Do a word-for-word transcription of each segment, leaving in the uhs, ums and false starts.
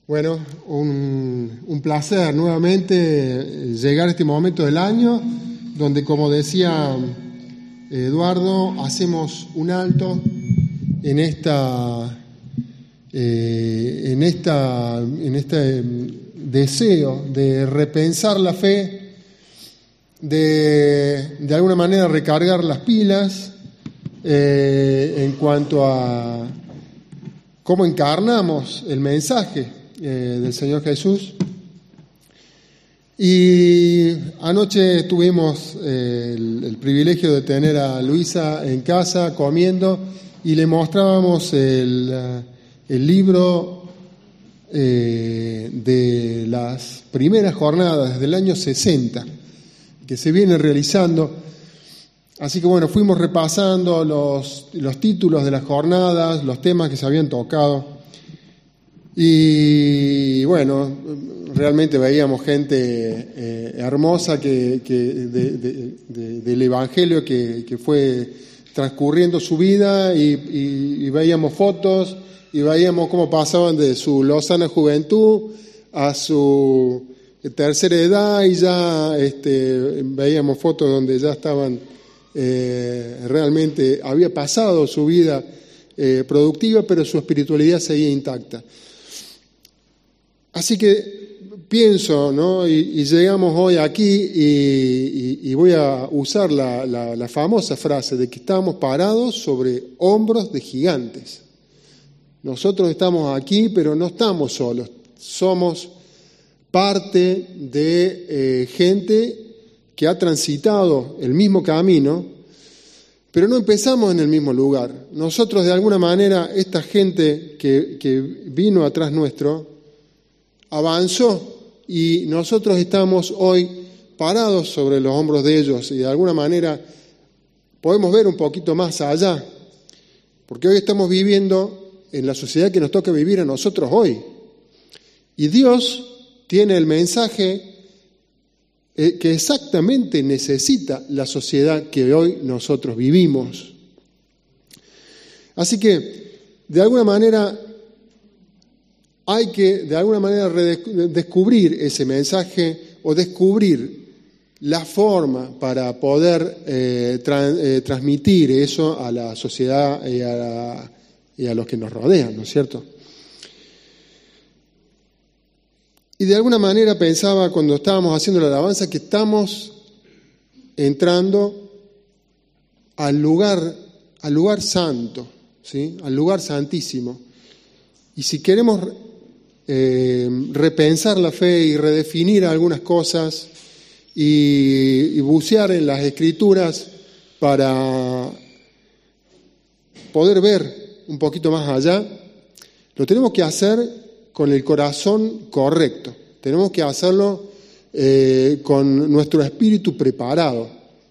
Bueno, un, un placer nuevamente llegar a este momento del año donde, como decía Eduardo, hacemos un alto en esta, eh, en esta, en este deseo de repensar la fe, de de alguna manera recargar las pilas eh, en cuanto a cómo encarnamos el mensaje Eh, del Señor Jesús. Y anoche tuvimos eh, el, el privilegio de tener a Luisa en casa comiendo y le mostrábamos el, el libro eh, de las primeras jornadas desde el año sesenta que se viene realizando. Así que bueno, fuimos repasando los, los títulos de las jornadas, los temas que se habían tocado. Y bueno, realmente veíamos gente eh, hermosa que, que de, de, de, del Evangelio que, que fue transcurriendo su vida y, y, y veíamos fotos y veíamos cómo pasaban de su lozana juventud a su tercera edad y ya este, veíamos fotos donde ya estaban, eh, realmente había pasado su vida eh, productiva, pero su espiritualidad seguía intacta. Así que pienso, ¿no? Y, y llegamos hoy aquí y, y, y voy a usar la, la, la famosa frase de que estamos parados sobre hombros de gigantes. Nosotros estamos aquí, pero no estamos solos. Somos parte de eh, gente que ha transitado el mismo camino, pero no empezamos en el mismo lugar. Nosotros, de alguna manera, esta gente que, que vino atrás nuestro, avanzó y nosotros estamos hoy parados sobre los hombros de ellos y de alguna manera podemos ver un poquito más allá, porque hoy estamos viviendo en la sociedad que nos toca vivir a nosotros hoy. Y Dios tiene el mensaje que exactamente necesita la sociedad que hoy nosotros vivimos. Así que, de alguna manera, hay que, de alguna manera, descubrir ese mensaje o descubrir la forma para poder eh, tra- eh, transmitir eso a la sociedad y a, la, y a los que nos rodean, ¿no es cierto? Y de alguna manera pensaba cuando estábamos haciendo la alabanza que estamos entrando al lugar, al lugar santo, ¿sí? Al lugar santísimo. Y si queremos Eh, repensar la fe y redefinir algunas cosas y, y bucear en las Escrituras para poder ver un poquito más allá, lo tenemos que hacer con el corazón correcto, tenemos que hacerlo eh, con nuestro espíritu preparado,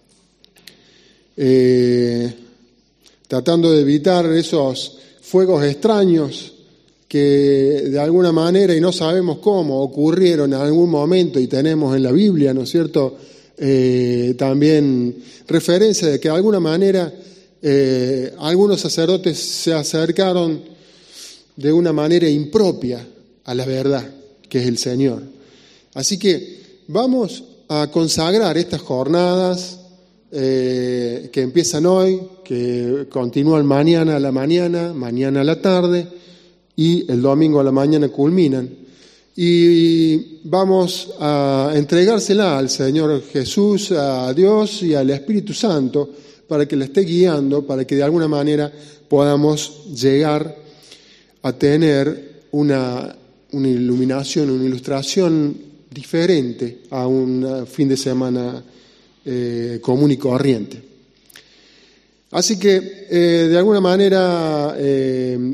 eh, tratando de evitar esos fuegos extraños que de alguna manera, y no sabemos cómo, ocurrieron en algún momento y tenemos en la Biblia, ¿no es cierto?, eh, también referencia de que de alguna manera eh, algunos sacerdotes se acercaron de una manera impropia a la verdad, que es el Señor. Así que vamos a consagrar estas jornadas eh, que empiezan hoy, que continúan mañana a la mañana, mañana a la tarde, y el domingo a la mañana culminan. Y vamos a entregársela al Señor Jesús, a Dios y al Espíritu Santo para que la esté guiando, para que de alguna manera podamos llegar a tener una, una iluminación, una ilustración diferente a un fin de semana eh, común y corriente. Así que, eh, de alguna manera, eh,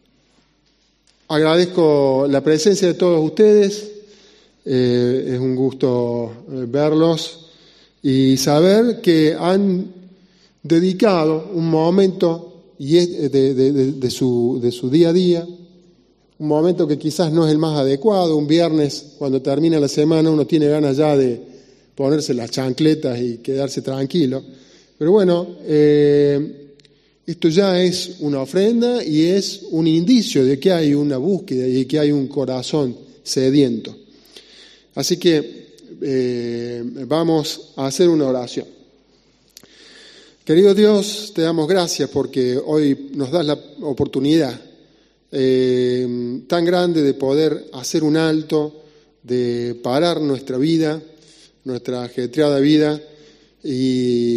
agradezco la presencia de todos ustedes, eh, es un gusto verlos y saber que han dedicado un momento de, de, de, de, su, de su día a día, un momento que quizás no es el más adecuado. Un viernes, cuando termina la semana, uno tiene ganas ya de ponerse las chancletas y quedarse tranquilo. Pero bueno, eh, Esto ya es una ofrenda y es un indicio de que hay una búsqueda y de que hay un corazón sediento. Así que eh, vamos a hacer una oración. Querido Dios, te damos gracias porque hoy nos das la oportunidad eh, tan grande de poder hacer un alto, de parar nuestra vida, nuestra ajetreada vida y,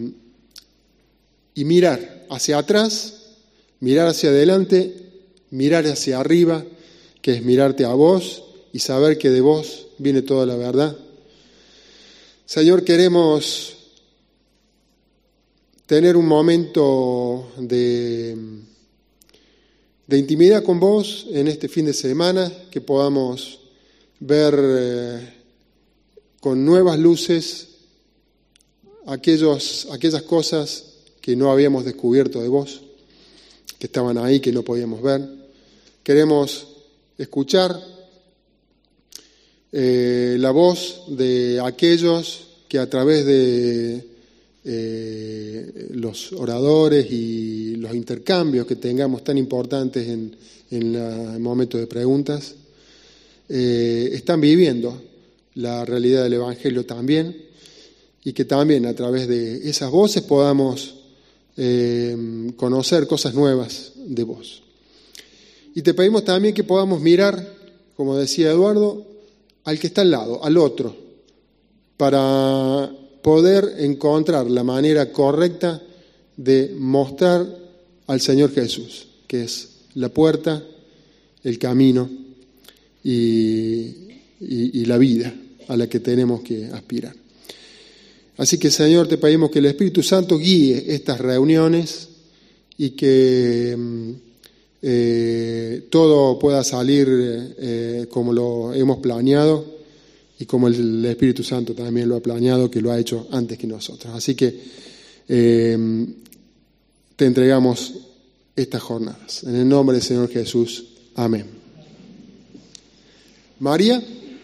y mirar hacia atrás, mirar hacia adelante, mirar hacia arriba, que es mirarte a vos y saber que de vos viene toda la verdad. Señor, queremos tener un momento de, de intimidad con vos en este fin de semana, que podamos ver eh, con nuevas luces aquellos, aquellas cosas que no habíamos descubierto de vos, que estaban ahí, que no podíamos ver. Queremos escuchar eh, la voz de aquellos que a través de Eh, los oradores y los intercambios que tengamos tan importantes en, en la, el momento de preguntas, eh, están viviendo la realidad del Evangelio también, y que también a través de esas voces podamos eh, conocer cosas nuevas de vos. Y te pedimos también que podamos mirar, como decía Eduardo, al que está al lado, al otro, para poder encontrar la manera correcta de mostrar al Señor Jesús, que es la puerta, el camino y, y, y la vida a la que tenemos que aspirar. Así que, Señor, te pedimos que el Espíritu Santo guíe estas reuniones y que eh, todo pueda salir eh, como lo hemos planeado, y como el Espíritu Santo también lo ha planeado, que lo ha hecho antes que nosotros. Así que eh, te entregamos estas jornadas. En el nombre del Señor Jesús. Amén. María,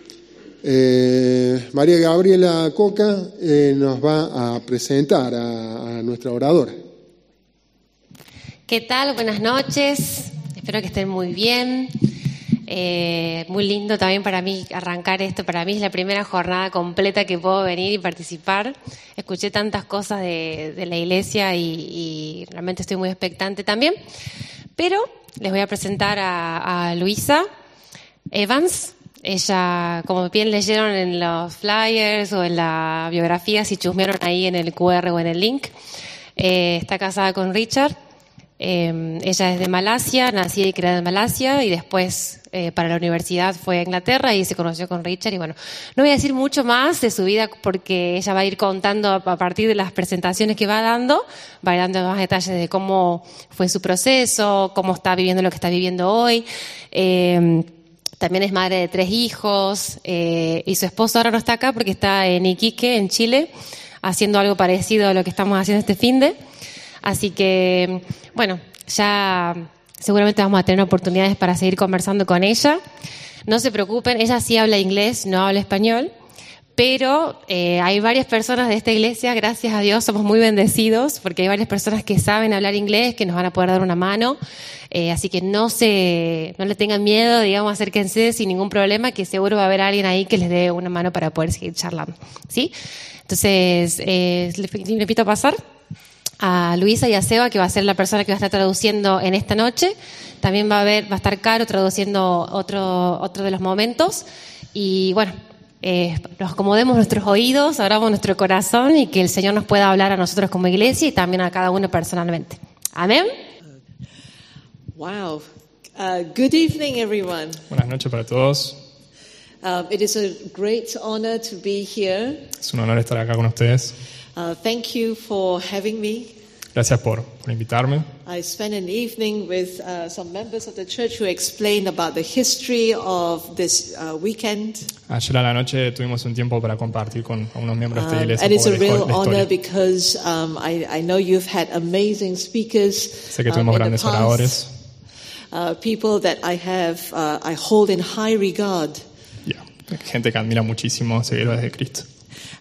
eh, María Gabriela Coca eh, nos va a presentar a, a nuestra oradora. ¿Qué tal? Buenas noches. Espero que estén muy bien. Eh, muy lindo también para mí arrancar esto. Para mí es la primera jornada completa que puedo venir y participar. Escuché tantas cosas de, de la iglesia y, y realmente estoy muy expectante también. Pero les voy a presentar a, a Luisa Evans. Ella, como bien leyeron en los flyers o en la biografía, si chusmearon ahí en el cu erre o en el link, eh, está casada con Richard. Eh, ella es de Malasia, nacida y criada en Malasia, y después eh, para la universidad fue a Inglaterra y se conoció con Richard. Y bueno, no voy a decir mucho más de su vida porque ella va a ir contando a partir de las presentaciones que va dando, va a ir dando más detalles de cómo fue su proceso, cómo está viviendo lo que está viviendo hoy. Eh, también es madre de tres hijos eh, y su esposo ahora no está acá porque está en Iquique, en Chile, haciendo algo parecido a lo que estamos haciendo este finde. Así que, bueno, ya seguramente vamos a tener oportunidades para seguir conversando con ella. No se preocupen, ella sí habla inglés, no habla español, pero eh, hay varias personas de esta iglesia, gracias a Dios, somos muy bendecidos, porque hay varias personas que saben hablar inglés, que nos van a poder dar una mano. Eh, así que no se, no le tengan miedo, digamos, acérquense sin ningún problema, que seguro va a haber alguien ahí que les dé una mano para poder seguir charlando, ¿sí? Entonces, eh, le invito a pasar a Luisa y a Seba, que va a ser la persona que va a estar traduciendo en esta noche. También va a haber, va a estar Caro traduciendo otro, otro de los momentos. Y bueno, eh, nos acomodemos nuestros oídos, abramos nuestro corazón y que el Señor nos pueda hablar a nosotros como iglesia y también a cada uno personalmente. Amén. Wow. Uh, good evening, everyone. Buenas noches para todos. Uh, it is a great honor to be here. Es un honor estar acá con ustedes. Uh, thank you for having me. Gracias por, por invitarme. I spent an evening with uh, some members of the church who explained about the history of this uh, weekend. Ayer a la noche tuvimos un tiempo para compartir con unos miembros de esta Um, iglesia and un it's a poco de real la honor historia. because um, I, I know you've had amazing speakers Sé que um, tuvimos in the grandes past. oradores. Uh, people that I have, uh, I hold in high regard. Yeah. Gente que admira muchísimo, seguidores de Cristo.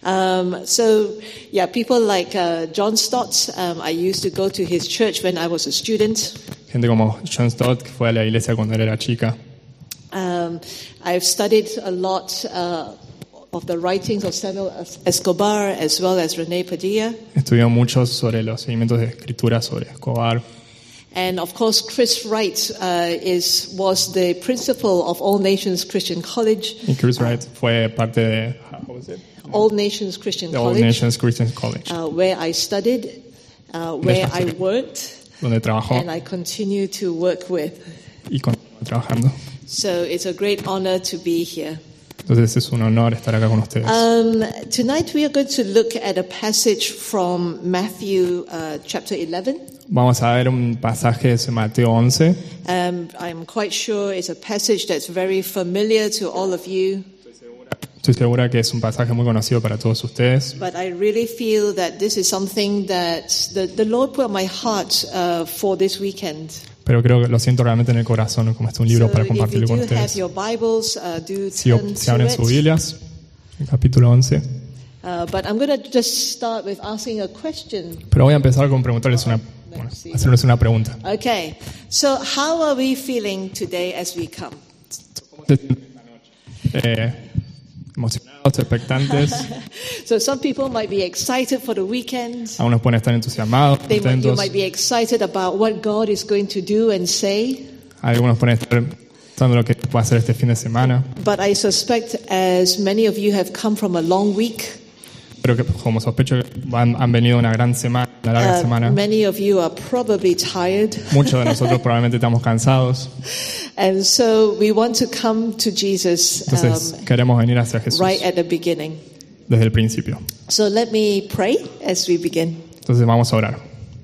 Um, so, yeah, people like uh, John Stott, um, I used to go to his church when I was a student. Gente como John Stott, que fue a la iglesia cuando él era chica. Um, I've studied a lot uh, of the writings of Samuel Escobar as well as René Padilla. Estudió mucho sobre los seguimientos de escritura sobre Escobar. And of course, Chris Wright uh, is was the principal of All Nations Christian College. Y Chris Wright fue parte de what was it? All Nations Christian The All College, Nations Christian College, uh, where I studied, uh, where I worked, donde trabajó and I continue to work with. y continúa trabajando. So it's a great honor to be here. Entonces es un honor estar acá con ustedes. Um, tonight we are going to look at a passage from Matthew uh, chapter eleven. Vamos a ver un pasaje de Mateo once. Um, I'm quite sure it's a passage that's very familiar to all of you. Estoy segura que es un pasaje muy conocido para todos ustedes. But I really feel that this is something that the, the Lord put on my heart uh, for this weekend. Pero creo que lo siento realmente en el corazón, como este un libro So para if you compartirlo con do have ustedes. your Bibles, uh, do Si, turn si abren to sus it. Biblias, el capítulo once. Uh, but I'm going to just start with asking a question. Pero voy a empezar con preguntarles una, bueno, hacerles una pregunta. Okay, so how are we feeling today as we come? Eh, emocionados, expectantes. So some people might be excited for the weekend. Algunos pueden estar entusiasmados, They might, you contentos. might be excited about what God is going to do and say. Algunos pueden estar pensando lo que va a hacer este fin de semana. But I suspect as many of you have come from a long week, Pero que, como sospecho, han, han venido una gran semana, una larga uh, semana. many of you are probably tired. Muchos de nosotros probablemente estamos cansados. And so we want to come to Jesus Entonces um, queremos venir hacia Jesús right at the beginning. desde el principio. So let me pray as we begin. Entonces vamos a orar.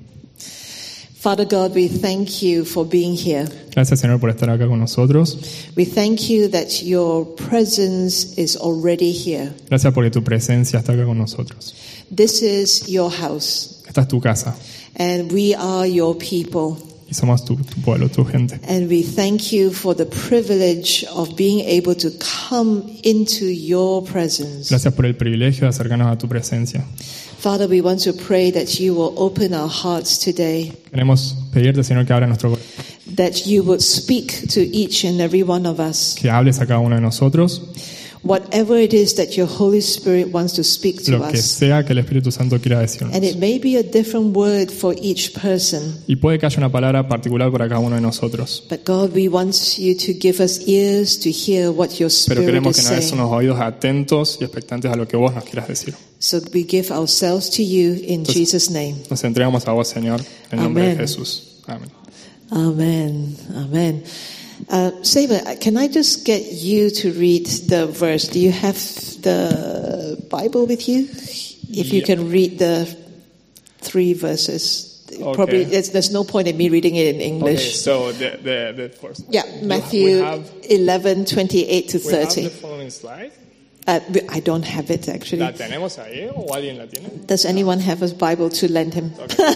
Father God, we thank you for being here. Gracias, Señor, por estar acá con nosotros. We thank you that your presence is already here. Gracias porque tu presencia está acá con nosotros. This is your house, Esta es tu casa and we are your people. y somos tu, tu pueblo, tu gente. And we thank you for the privilege of being able to come into your presence. Gracias por el privilegio de acercarnos a tu presencia. Father, we want to pray that you will open our hearts today, Queremos pedirte, Señor, que abra nuestro corazón, that you would speak to each and every one of us. que hables a cada uno de nosotros, Whatever it is that your Holy Spirit wants to speak to lo que us. sea que el Espíritu Santo quiera decirnos. And it may be a different word for each person. Y puede que haya una palabra particular para cada uno de nosotros. But God, we want you to give us ears to hear what your Pero Spirit queremos is que nos des saying. unos oídos atentos y expectantes a lo que vos nos quieras decir. So we give ourselves to you in Entonces, Jesus' name. Nos entregamos a vos, Señor, en nombre Amén. de Jesús. Amén. Amen. Amen. Uh, Saber, can I just get you to read the verse? Do you have the Bible with you? If you Yeah. can read the three verses. Okay. Probably there's, there's no point in me reading it in Okay, English. so the, the, the first. Yeah, We Matthew have, eleven, twenty-eight to we have thirty. the following slide. Uh, I don't have it actually. ¿La tenemos ahí o alguien la tiene? Does anyone have a Bible to lend him?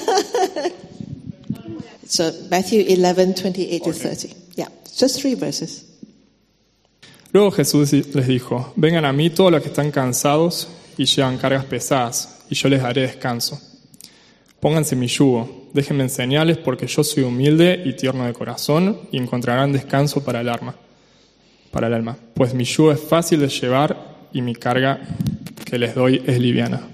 So Matthew eleven, twenty-eight to Okay. thirty. Yeah, just three verses. Luego Jesús les dijo, vengan a mí todos los que están cansados y llevan cargas pesadas, y yo les daré descanso. Pónganse mi yugo, déjenme enseñarles porque yo soy humilde y tierno de corazón, y encontrarán descanso para el alma, para el alma. Pues mi yugo es fácil de llevar y mi carga que les doy es liviana.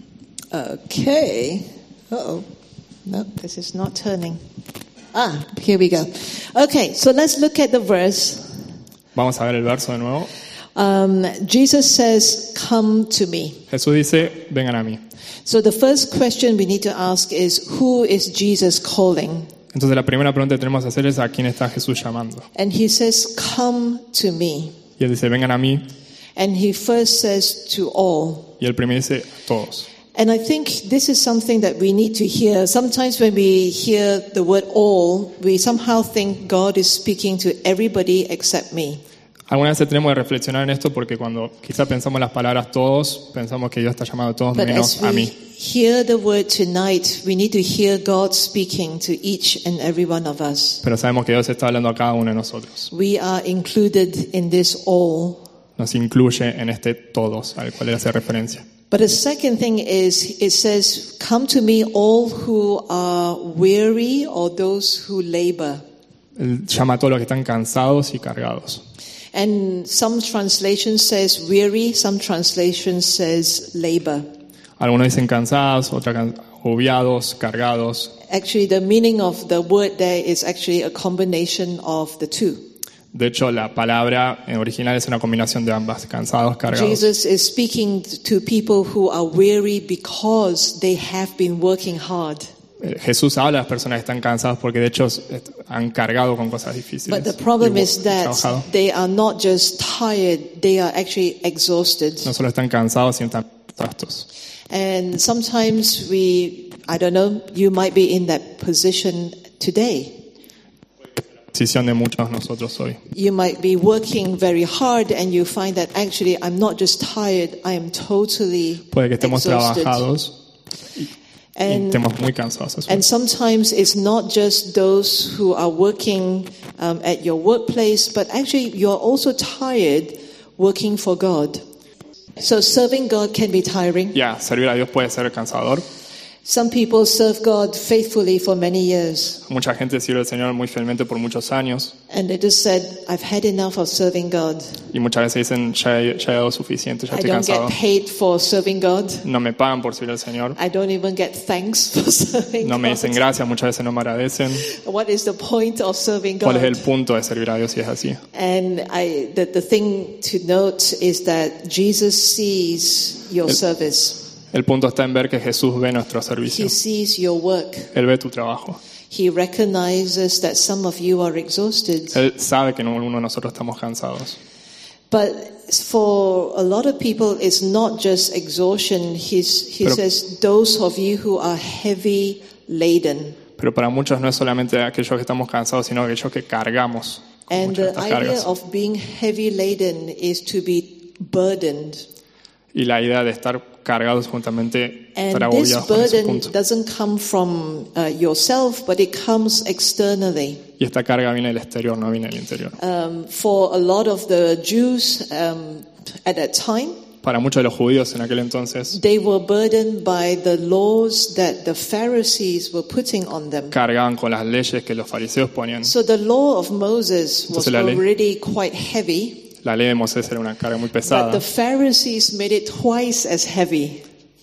Okay. Uh-oh. No, this is not turning. Ah, here we go. Okay, so let's look at the verse. Vamos a ver el verso de nuevo. Um, Jesus says, "Come to me." Jesús dice, vengan a mí. So the first question we need to ask is, who is Jesus calling? Entonces la primera pregunta que tenemos que hacer es a quién está Jesús llamando. And he says, "Come to me." Y él dice, vengan a mí. And he first says to all. Y el primero dice, a todos. And I think this is something that we need to hear. Sometimes when we hear the word all, we somehow think God is speaking to everybody except me. Algunas veces tenemos que reflexionar en esto porque cuando quizás pensamos las palabras todos, pensamos que Dios está llamando a todos But menos as a we mí. hear the word tonight, we need to hear God speaking to each and every one of us. Pero sabemos que Dios está hablando a cada uno de nosotros. We are included in this all. Nos incluye en este todos al cual él hace referencia. But the second thing is, it says, "Come to me, all who are weary, or those who labor." Él llama a todos los que están cansados y cargados. And some translation says weary, some translation says labor. Algunos dicen cansados, otros can- agobiados, cargados. Actually, the meaning of the word there is actually a combination of the two. De hecho, la palabra en original es una combinación de ambas, cansados, cargados. Jesus is speaking to people who are weary because they have been working hard. Eh, Jesús habla a las personas que están cansadas porque de hecho est- han cargado con cosas difíciles. But the problem y is that trabajado. they are not just tired, they are actually exhausted. No solo están cansados, sino están exhaustos. And sometimes we, I don't know, you might be in that position today. Decisión de muchos de nosotros hoy. You might be working very hard and you find that actually I'm not just tired, I am totally Puede que estemos exhausted. trabajados y And, estemos muy cansados. Eso. and sometimes it's not just those who are working um, at your workplace, but actually you're also tired working for God. So serving God can be tiring. Ya, servir a Dios puede ser cansador. Some people serve God faithfully for many years. Mucha gente sirve al Señor muy fielmente por muchos años And they just said, I've had enough of serving God. y muchas veces dicen, ya he, ya he dado suficiente, ya I estoy don't cansado. get paid for serving God. No me pagan por servir al Señor. I don't even get thanks for serving No me God. dicen gracias, muchas veces no me agradecen. What is the point of serving ¿Cuál es el God? punto de servir a Dios si es así? And I, the, the thing to note is that Jesus sees your El- service. El punto está en ver que Jesús ve nuestro servicio. He sees your work. Él ve tu trabajo. He recognizes that some of you are exhausted. Él sabe que ninguno de nosotros estamos cansados. But for a lot of people, it's not just exhaustion. He's, he Pero- says, those of you who are heavy laden. Pero para muchos no es solamente aquellos que estamos cansados, sino aquellos que cargamos con And muchas de the estas idea cargas. of being heavy laden is to be burdened. Y la idea de estar cargados juntamente, estar And this agobiados con ese burden punto. doesn't come from uh, yourself, but it comes externally. Y esta carga viene del exterior, no viene del interior. Um, for a lot of the Jews um, at that time, Para muchos de los judíos en aquel entonces, they were burdened by the laws that the Pharisees were putting on them. cargaban con las leyes que los fariseos ponían. So the law of Moses was Entonces la ley- already quite heavy, La ley de Moisés era una carga muy but pesada. the Pharisees made it twice as heavy.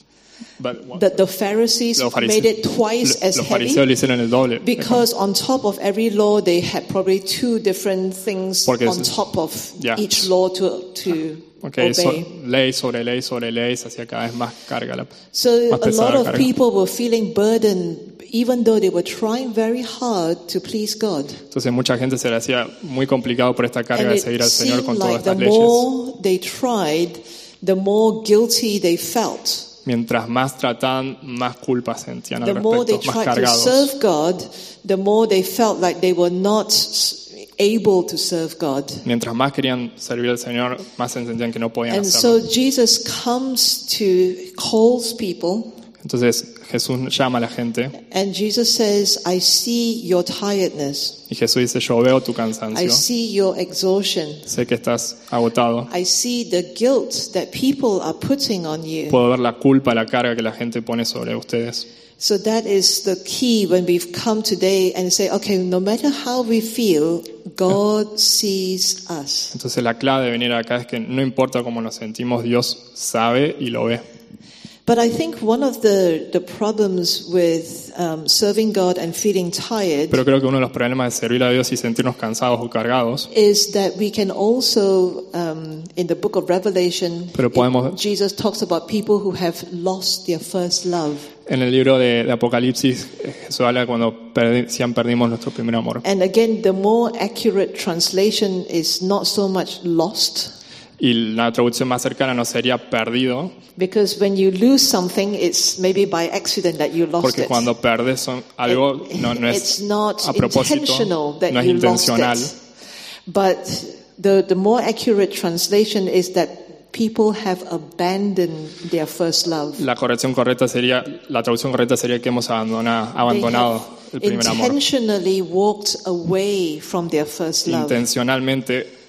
But what- That the Pharisees los made fariseos, it twice as los fariseos heavy. le hicieron el doble. Because on top of every law, they had probably two different things Porque on es- top of ya. each law to, to Okay, so, obey. ley sobre ley sobre ley se hacía cada vez más carga. La, So más a pesada lot la of carga. people were feeling burdened, even though they were trying very hard to please God. Entonces mucha gente se le hacía muy complicado por esta carga And de it seguir al Señor seemed con todas like the estas leyes. more they tried, the more guilty they felt. Mientras más trataban, más culpa sentían al The more they respecto, más tried to cargados. serve God, the more they felt like they were not s- able to serve God. Mientras más querían servir al Señor, más se sentían que no podían And hacerlo. so Jesus comes to, calls people, Entonces Jesús llama a la gente and Jesus says, I see your tiredness. y Jesús dice, yo veo tu I cansancio, see your exhaustion. sé que estás agotado, I see the guilt that people are putting on you. puedo ver la culpa, la carga que la gente pone sobre ustedes. So that is the key when we've come today and say, okay, no matter how we feel, God sees us. Entonces la clave de venir acá es que no importa cómo nos sentimos, Dios sabe y lo ve. But I think one of the, the problems with um, serving God and feeling tired Pero creo que uno de los problemas de servir a Dios y sentirnos cansados o cargados, is that we can also, um, in the book of Revelation, Pero podemos- it- Jesus talks about people who have lost their first love. en el libro de, de Apocalipsis, eh, Jesús habla cuando perdi- si han perdimos nuestro primer amor. And again, the more accurate translation is not so much lost, Y la traducción más cercana no sería perdido, because when you lose something, it's maybe by accident that you lost porque it. cuando perdes son- algo no, no It's es not a propósito, intentional that no es you lost intencional. it. But the, the more accurate translation is that people have abandoned their first love. La corrección correcta sería, la traducción correcta sería que hemos abandonado, abandonado el They primer have amor. intentionally walked away from their first love. Intencionalmente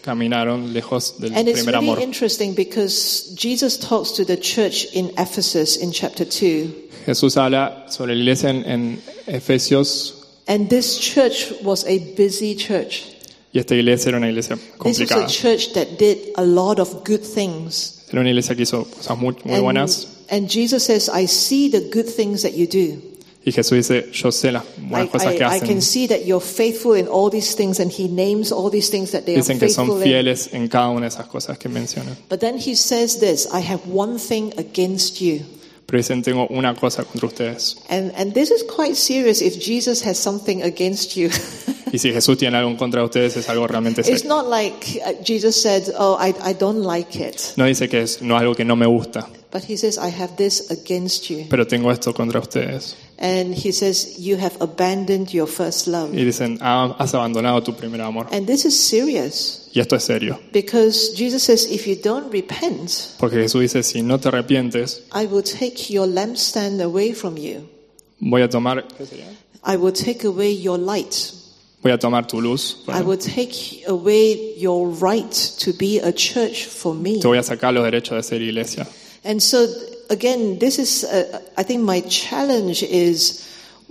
caminaron lejos del And it's primer really amor. interesting because Jesus talks to the church in Ephesus in chapter two. Jesús habla sobre la iglesia en, en Efesios, And this church was a busy church. y esta iglesia era una iglesia This was complicada. a church that did a lot of good things. Era una iglesia que hizo cosas muy, muy And, buenas. and Jesus says, I see the good things that you do. Y Jesús dice, yo sé las I, buenas cosas I, que I hacen. can see that you're faithful in all these things, and he names all these things that they are Dicen que son faithful in. fieles en cada una de esas cosas que mencionan. But then he says this, I have one thing against you. Pero dicen, tengo una cosa contra ustedes. And, and this is quite serious if Jesus has something against you. Y si Jesús tiene algo en contra de ustedes, es algo realmente It's serio. not like uh, Jesus said, oh, I, I don't like it. No dice que es no es algo que no me gusta, But he says, I have this against you. pero tengo esto contra ustedes. And he says, you have abandoned your first love. Y dicen, ah, has abandonado tu primer amor. And this is serious Y esto es serio. because Jesus says, if you don't repent, Porque Jesús dice, si no te arrepientes, I will take your lampstand away from you. voy a tomar, ¿qué sería? I will take away your light. Voy a tomar tu luz. I will take away your right to be a church for me. Te voy a sacar los derechos de ser iglesia. And so, again, this is, uh, I think my challenge is,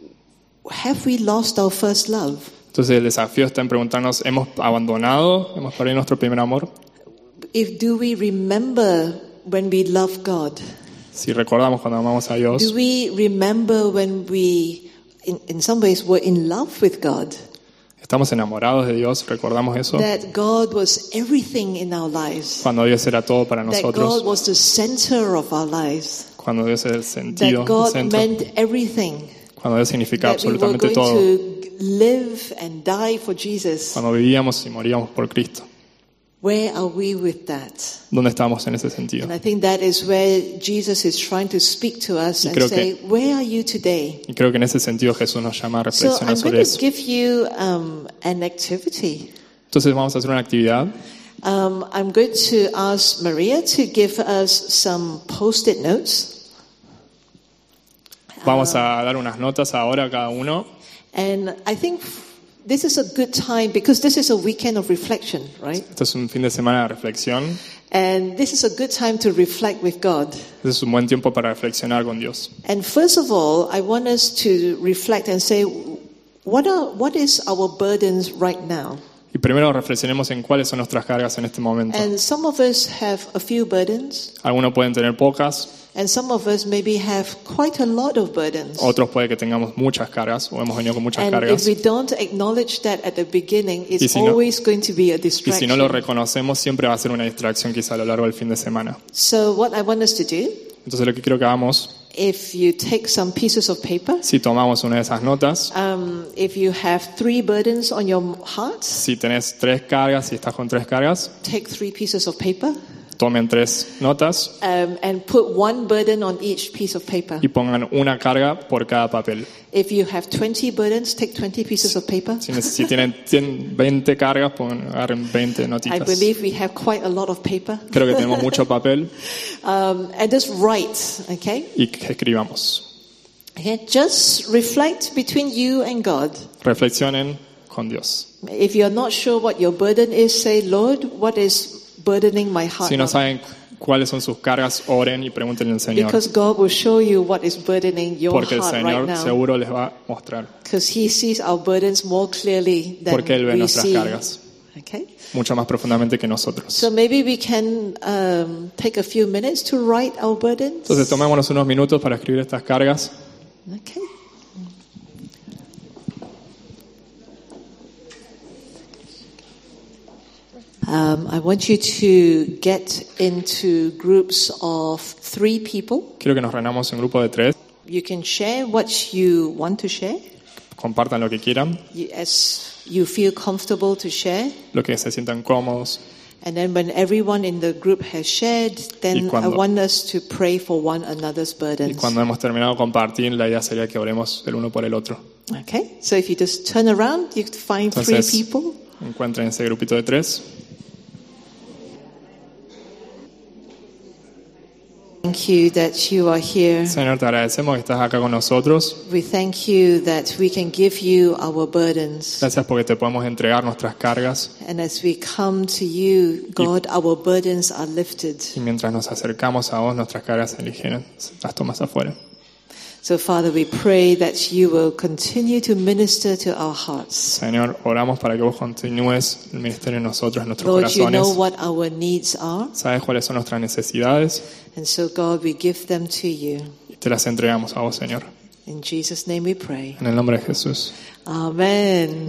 have we lost our first love? Entonces el desafío está en preguntarnos, ¿hemos abandonado? ¿Hemos perdido nuestro primer amor? If do we remember when we love God? Si recordamos cuando amamos a Do Dios, we remember when we, in, in some ways, were in love with God? ¿estamos enamorados de Dios? ¿Recordamos eso? That God was everything in our lives. Cuando Dios era todo para That God nosotros, was the center of our lives. cuando Dios es el sentido, That el God centro, meant everything. cuando Dios significa That we were absolutamente going todo, to live and die for Jesus. cuando vivíamos y moríamos por Cristo. Where are we with that? ¿Dónde estamos en ese sentido? And I think that is where Jesus is trying to speak to us Y and creo say, que- where are you today? Y creo que en ese sentido Jesús nos llama a So reflexionar I'm sobre going to eso. give you um, an activity. Entonces vamos a hacer una actividad. Um, I'm going to ask Maria to give us some post-it notes. Vamos a dar unas notas ahora a cada uno. And I think this is a good time because this is a weekend of reflection, right? Este es un fin de semana de reflexión. And this is a good time to reflect with God. Este es un buen tiempo para reflexionar con Dios. And first of all, I want us to reflect and say, what are what is our burdens right now? Y primero reflexionemos en cuáles son nuestras cargas en este momento. And some of us have a few burdens, Algunos pueden tener pocas, and some of us maybe have quite a lot of burdens. otros puede que tengamos muchas cargas o hemos venido con muchas And if cargas. we don't acknowledge that at the beginning, Y it's si no- always going to be a Y si distraction. no lo reconocemos, siempre va a ser una distracción quizá a lo largo del fin de semana. So what I want us to do, Entonces lo que quiero que hagamos, if you take some pieces of paper, si tomamos una de esas notas, um, if you have three burdens on your heart, si tenés tres cargas, si estás con tres cargas, take three pieces of paper tomen tres notas um, and put one burden on each piece of paper. y pongan una carga por cada papel. If you have twenty burdens, take twenty pieces of paper. Si, neces- si tienen, tienen veinte cargas, pongan, agarren veinte I notitas. believe we have quite a lot of paper. Creo que tenemos mucho papel Um, and just write, okay? y que escribamos. Okay, just reflect between you and God. Reflexionen con Dios. If you're not sure what your burden is, say, Lord, what is burdening my heart Si no now? saben cuáles son sus cargas, oren y pregúntenle al Señor. Because God will show you what is burdening your Porque el heart right Señor now. seguro les va a mostrar. Because He sees our burdens more clearly than Porque Él ve we nuestras see. cargas Okay? mucho más profundamente que nosotros. So maybe we can um, take a few minutes to write our burdens. Entonces tomémonos unos minutos para escribir estas cargas. Okay. Um, I want you to get into groups of three people. Quiero que nos reunamos en grupo de tres. You can share what you want to share, Compartan lo que quieran, you, as you feel comfortable to share. lo que se sientan cómodos. And then when everyone in the group has shared, then Y cuando- I want us to pray for one another's Y burdens. cuando hemos terminado de compartir, la idea sería que oremos el uno por el otro. Okay? So if you just turn around, you find three Entonces, people. encuentren ese grupito de tres. Thank you that you are here. Señor, te agradecemos que estás acá con nosotros. We thank you that we can give you our burdens. Gracias porque te podemos entregar nuestras cargas. And as we come to you, God, our burdens are lifted. Y mientras nos acercamos a vos, nuestras cargas se aligeran, las tomas afuera. So, Father, we pray that you will continue to minister to our hearts. Señor, oramos para que vos continúes el ministerio en nosotros, en nuestros Lord, you corazones. know what our needs are. Sabes cuáles son nuestras necesidades And so, God, we give them to you. y te las entregamos a vos, Señor. In Jesus' name we pray. En el nombre de Jesús. Amen.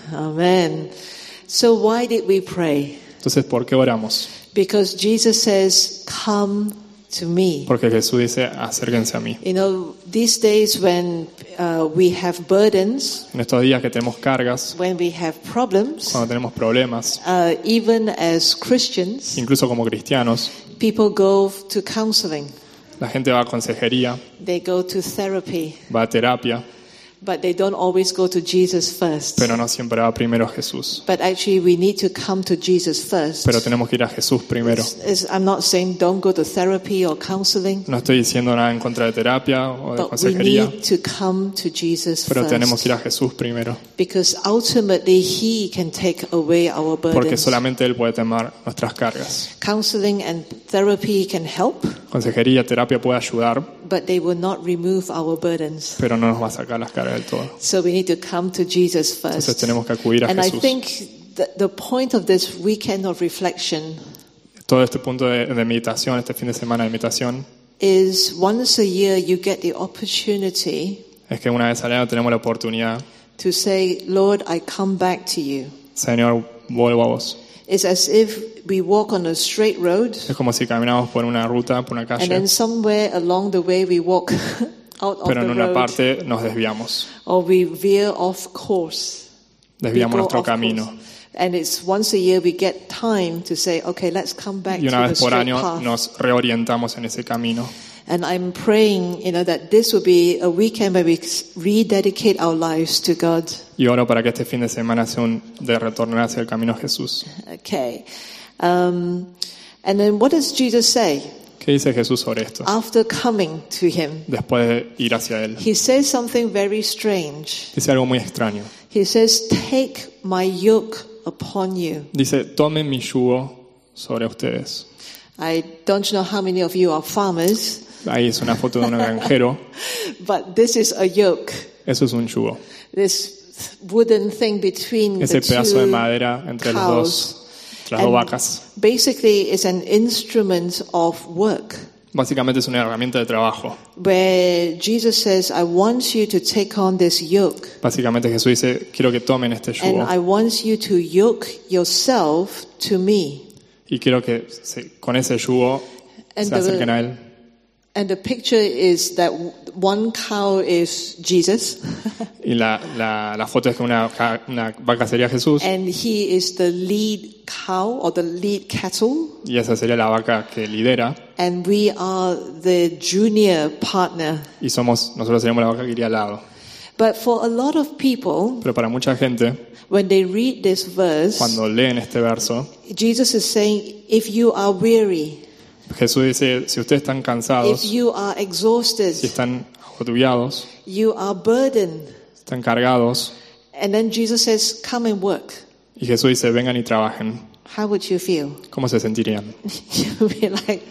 Amen. So why did we pray? Entonces, ¿por qué oramos? Because Jesus says, come to me. Porque Jesús dice, acérquense a mí. You know, these days when uh, we have burdens, En estos días que tenemos cargas, when we have problems, cuando tenemos problemas, uh, even as Christians, incluso como cristianos, people go to counseling. la gente va a consejería, They go to therapy, va a terapia, but they don't always go to Jesus first. pero no siempre va primero a Jesús. But actually we need to come to Jesus first. Pero tenemos que ir a Jesús primero. It's- I'm not saying don't go to therapy or counseling, No estoy diciendo nada en contra de terapia o de but we consejería, need to come to Jesus pero tenemos first. que ir a Jesús primero, Because ultimately He can take away our porque burdens. solamente Él puede tomar nuestras cargas. Counseling and therapy can help, Consejería, terapia puede ayudar, but they will not remove our burdens. pero no nos va a sacar las cargas del todo. So we need to come to Jesus Entonces first. tenemos que acudir a And I Jesús. think that the point of this weekend of reflection Todo este punto de, de meditación, este fin de semana de meditación, is once a year you get the opportunity es que una vez al año tenemos la oportunidad, to say, Lord, I come back to you. Señor, vuelvo a vos. It's as if we walk on a straight road Es como si caminamos por una ruta, por una and then calle, somewhere along the way we walk out of pero en the una road parte nos desviamos. or we veer off course. Desviamos We go nuestro off camino. course. And it's once a year we get time to say, okay, let's come back Y to una the vez por straight año path. nos reorientamos en ese camino. And I'm praying, you know, that this will be a weekend where we rededicate our lives to God. Y oro para que este fin de semana sea un de retornar hacia el camino de Jesús. Okay. Um, and then what does Jesus say ¿Qué dice Jesús sobre esto? after coming to him? Después de ir hacia Él. He says something very strange. Dice algo muy extraño. He says, take my yoke upon you. Dice, tomen mi yugo sobre ustedes. I don't know how many of you are farmers, Ahí es una foto de un granjero. but this is a yoke. Eso es un yugo. This wooden thing between Ese the pedazo de two madera entre los cows. dos, las dos And vacas. basically, it's an instrument of work. Básicamente es una herramienta de trabajo. Where Jesus says, I want you to take on this yoke. Básicamente Jesús dice, quiero que tomen este And yugo I want you to yoke yourself to me. y quiero que se- con ese yugo And se acerquen a the, Él. and the picture is that one cow is Jesus, Y la, la, la foto es que una, ca- una vaca sería Jesús and he is the lead cow or the lead cattle, y esa sería la vaca que lidera and we are the junior partner. y somos nosotros seríamos la vaca que iría al lado. But for a lot of people, Pero para mucha gente, when they read this verse, cuando leen este verso, Jesus is saying, if you are weary, Jesús dice, si ustedes están if cansados, you are exhausted, si están agobiados, you are burdened. están cargados, And then Jesus says, come and work. y Jesús dice, vengan y trabajen, How would you feel? ¿cómo se sentirían? You'll be like,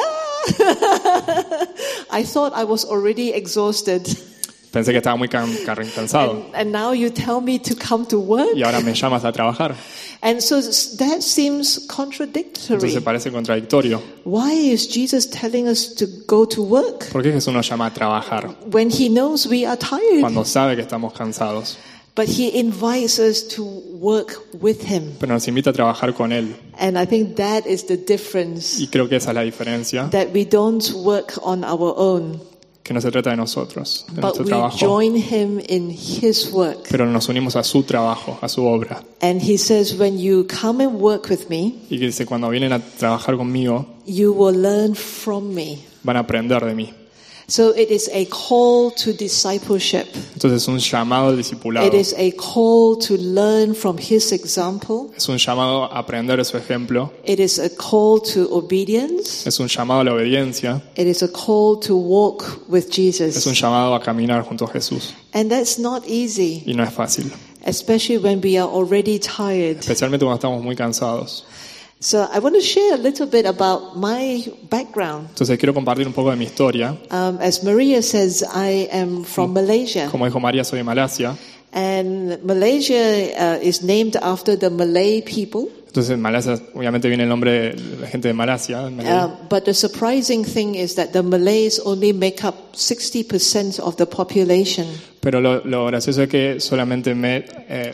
ah! I thought I was already exhausted. Pensé que estaba muy can- car- cansado And, and now you tell me to come to work? y ahora me llamas a trabajar. And so that seems contradictory. Entonces parece contradictorio. Why is Jesus telling us to go to work ¿Por qué Jesús nos llama a trabajar when he knows we are tired? cuando sabe que estamos cansados? But he invites us to work with him. Pero nos invita a trabajar con Él. And I think that is the difference, Y creo que esa es la diferencia, that we don't work on our own, que no se trata de nosotros, de but nuestro we trabajo, join him in his work. pero nos unimos a su trabajo, a su obra. And he says, when you come and work with me, Y que dice, cuando vienen a trabajar conmigo, you will learn from me. van a aprender de mí. So it is a call to discipleship. Entonces es un llamado al discipulado. It is a call to learn from his example. Es un llamado a aprender de su ejemplo. It is a call to obedience. Es un llamado a la obediencia. It is a call to walk with Es un Jesus. llamado a caminar junto a Jesús. And that's not easy, Y no es fácil, especially when we are already tired. especialmente cuando estamos muy cansados. So I want to share a little bit about my background. Entonces quiero compartir un poco de mi historia. Um, as Maria says, I am from Malaysia. Como dijo María, soy de Malasia. And Malaysia uh, is named after the Malay people. Entonces en Malasia obviamente viene el nombre de la gente de Malasia. de Malaya. Uh, but the surprising thing is that the Malays only make up sixty percent of the population. Pero lo, lo gracioso es que solamente me... Eh,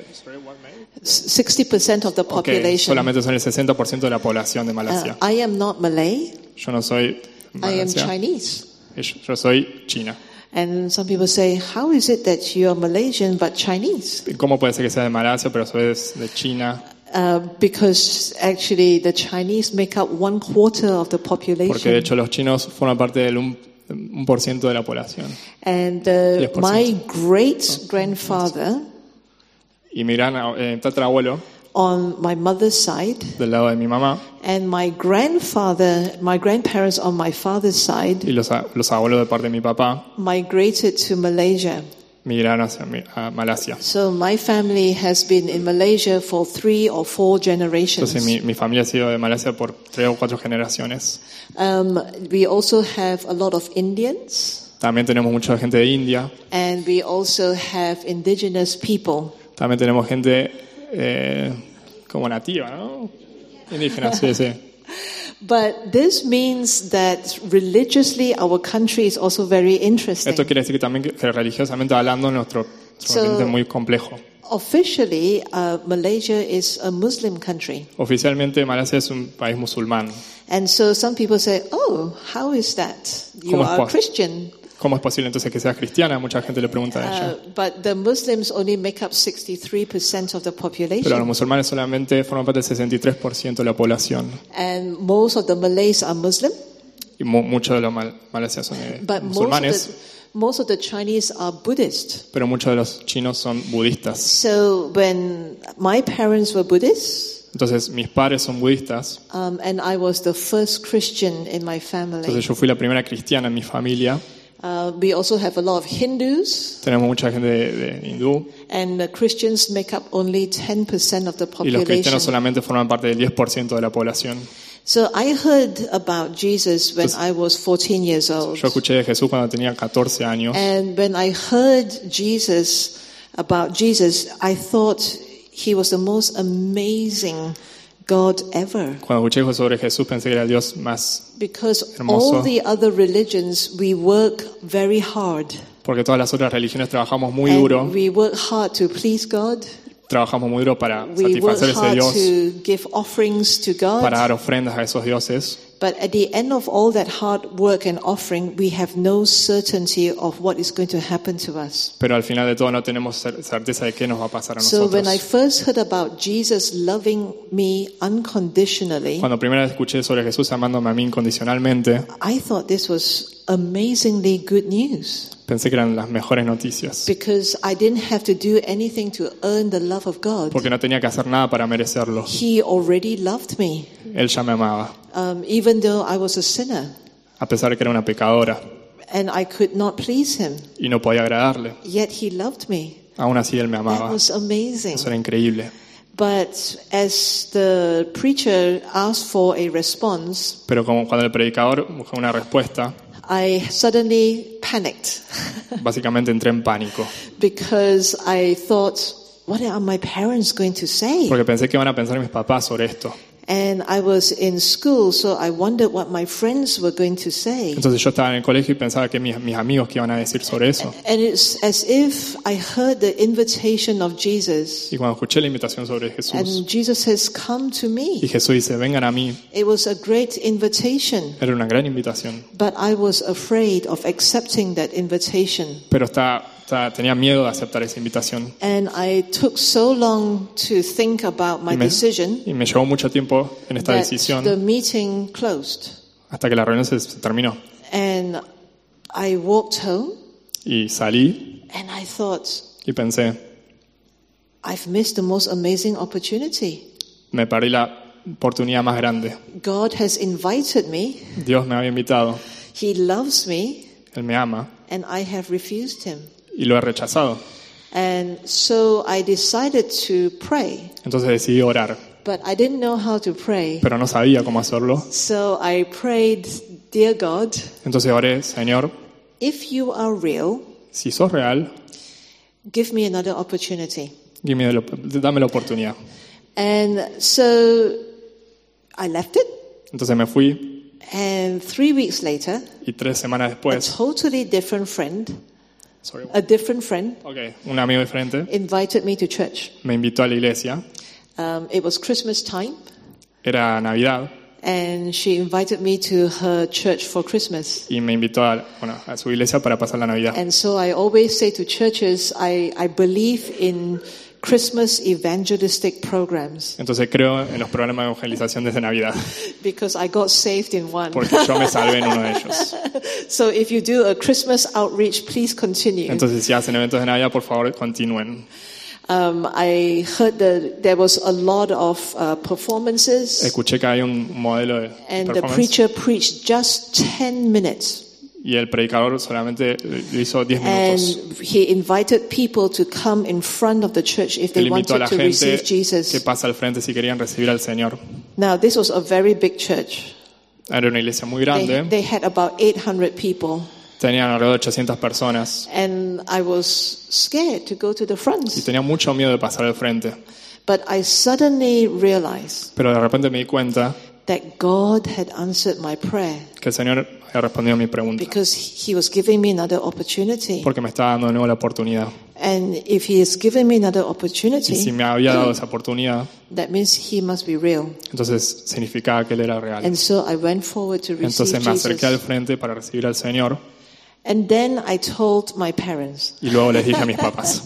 sixty percent of the ok, population. solamente son el sesenta por ciento de la población de Malasia. Uh, I am not Malay. Yo no soy I am Malasia. Chinese. Yo, yo soy China. And some people say, how is it that you are Malaysian but Chinese? ¿Cómo puede ser que sea de Malasia pero soy de China? Uh, because actually the Chinese make up one quarter of the Porque de population. hecho los chinos forman parte del un, un por ciento de la población. And uh, diez por my ciento. great grandfather Y mi gran eh, tatarabuelo, on my mother's side del lado de mi mamá, and my grandfather, my grandparents on my father's side y los, a- los abuelos de parte de mi papá, migrated to Malaysia. migraron hacia mi- a Malasia. So my family has been in Malaysia for three or four generations. Entonces mi, mi familia ha sido de Malasia por tres o cuatro generaciones. Um, we also have a lot of Indians, También tenemos mucha gente de India. and we also have indigenous people. También tenemos gente eh, como nativa, ¿no? Indígena, sí, sí. But this means that religiously our country is also very interesting. Esto quiere decir que también que, que religiosamente hablando nuestro, nuestro So- continente es muy complejo. Officially, uh, Malaysia is a Muslim country. Oficialmente Malasia es un país musulmán. And so some people say, oh, how is that? You ¿Cómo es are pos- Christian. ¿Cómo es posible entonces que seas cristiana? Mucha gente le pregunta a ella. Uh, but the Muslims only make up sixty-three percent of the Pero los population. musulmanes solamente forman parte del sesenta y tres por ciento de la población. And most of the Malays are Muslim. Y mu- muchos de los mal malasias son eh, But most of, musulmanes, the, most of the Chinese are Buddhist. pero muchos de los chinos son budistas. So when my parents were Buddhists, Entonces mis padres son budistas. um, and I was the first Christian in my family. Entonces yo fui la primera cristiana en mi familia. Uh, we also have a lot of Hindus, Tenemos mucha gente de, de hindú. and the Christians make up only ten percent of the Y los cristianos population. solamente forman parte del diez por ciento de la población. So I heard about Jesus when Entonces- I was fourteen years old. Yo escuché de Jesús cuando tenía catorce años. And when I heard Jesus, about Jesus, I thought he was the most amazing God ever. Cuando escuché sobre Jesús pensé que era el Dios más, Because Hermoso. all the other religions, we work very hard. porque todas las otras religiones trabajamos muy And duro, we work hard to please God. trabajamos muy duro para We work satisfacer ese hard Dios, to give offerings to para God. dar ofrendas a esos dioses. But at the end of all that hard work and offering, we have no certainty of what is going to happen to us. Pero al final de todo no tenemos cer- certeza de qué nos va a pasar a So when I nosotros. first heard about Jesus loving me unconditionally, Cuando primera vez escuché sobre Jesús amándome a mí incondicionalmente, I thought this was amazingly good news pensé que eran las mejores noticias, because I didn't have to do anything to earn the love of God. porque no tenía que hacer nada para merecerlo. He already loved me, Él ya me amaba, um, even though I was a sinner a pesar de que era una pecadora and I could not please him. y no podía agradarle. Yet he loved me. Aún así Él me That amaba. was amazing. Eso era increíble. But as the preacher asked for a response, Pero como cuando el predicador buscaba una respuesta, I suddenly panicked básicamente entré en pánico, because I thought, what are my parents going to say? porque pensé que iban a pensar mis papás sobre esto. And I was in school, so I wondered what my friends were going to say. Entonces yo estaba en el colegio y pensaba que mis, mis amigos que iban a decir sobre eso. And it's as if I heard the invitation of Jesus. Y cuando escuché la invitación sobre Jesús, And Jesus says, come to y me. Jesús dice, vengan a mí, It was a great invitation, era una gran invitación. but I was afraid of accepting that invitation. Pero está, está- tenía miedo de aceptar esa invitación. And I took so long to think about my Y me, decision y me llevó mucho tiempo en esta that decisión the meeting closed. hasta que la reunión se, se terminó. And I walked home Y salí and I thought, y pensé, I've missed the most amazing opportunity. me perdí la oportunidad más grande. God has invited me, Dios me había invitado, He loves me, Él me ama and I have refused Him. y lo he rechazado. And so I decided to pray, Entonces decidí orar, but I didn't know how to pray. pero no sabía cómo hacerlo. So I prayed, Dear God, Entonces oré, Señor, if you are real, si sos real, give me another opportunity. give me the- dame la oportunidad. And so I left it, Entonces me fui and three weeks later, y tres semanas a después, totally different friend, sorry, a different friend, okay, un amigo diferente invited me to church. me invitó a la iglesia. Um, it was Christmas time, Era Navidad and she invited me to her church for Christmas. y me invitó a, bueno, a su iglesia para pasar la Navidad. And so I always say to churches, I, I believe in Christmas evangelistic programs Entonces creo en los programas de evangelización desde Navidad, because I got saved in one. porque yo me salvé en uno de ellos. So if you do a Christmas outreach, please continue. Entonces si hacen eventos de Navidad, por favor, continúen. Um, I heard that there was a lot of uh, performances, Escuché que hay un modelo de and the performance preacher preached just ten minutes. y el predicador solamente lo hizo diez And minutos. he invited people to come in front of the church if they Él invitó a wanted la to receive gente que Jesus. pasa al frente si querían recibir al Señor. Now, this was a very big church. Era una iglesia muy They, grande, they had about eight hundred people. tenían alrededor de ochocientas personas And I was scared to go to the y front. tenía mucho miedo de pasar al frente. But I suddenly realized Pero de repente me di cuenta that God had answered my prayer que el Señor había respondido a mi pregunta, because He was giving me another opportunity. porque me estaba dando de nuevo la oportunidad. And if He is giving me another Y si opportunity, me había dado esa oportunidad, that means He must be real. entonces significaba que Él era real. And so I went forward to receive Entonces me acerqué al Jesus. frente para recibir al Señor And then I told my parents. y luego les dije a mis papás.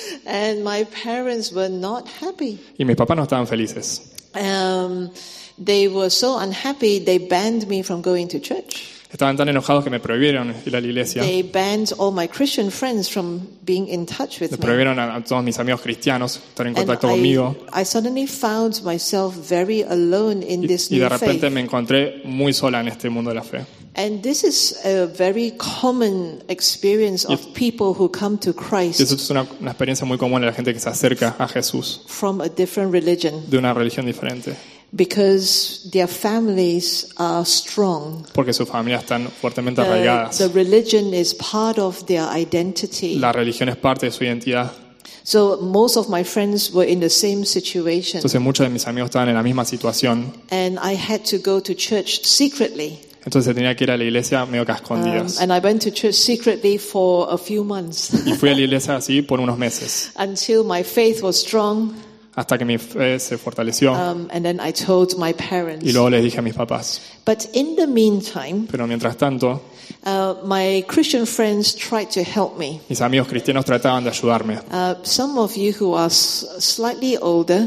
And my parents were not happy. Y mis papás no estaban felices. Um, they were so unhappy, they banned me from going to church. Estaban tan enojados que me prohibieron ir a la iglesia. They banned all my Christian friends from being in touch with Me me. prohibieron a, a todos mis amigos cristianos estar en And contacto conmigo. I, I suddenly found myself very alone in Y, this y de new repente faith. me encontré muy sola en este mundo de la fe. And this is a very common experience of people who come to Y Christ eso es una, una experiencia muy común de la gente que se acerca a Jesús from a different religion de una religión diferente. because their families are strong. Porque sus familias están fuertemente The, arraigadas. the religion is part of their identity. La religión es parte de su identidad. So most of my friends were in the same situation. Entonces muchos de mis amigos estaban en la misma situación. And I had to go to church secretly. Entonces tenía que ir a la iglesia medio que a Um, escondidas. and I went to church secretly for a few months Y fui a la iglesia así por unos meses. until my faith was strong. Hasta que mi fe se fortaleció. Um, and then I told my parents. Y luego les dije a mis papás. But in the meantime, Pero mientras tanto, uh, my Christian friends tried to help me. mis amigos cristianos trataban de ayudarme. Uh, some of you who are s- slightly older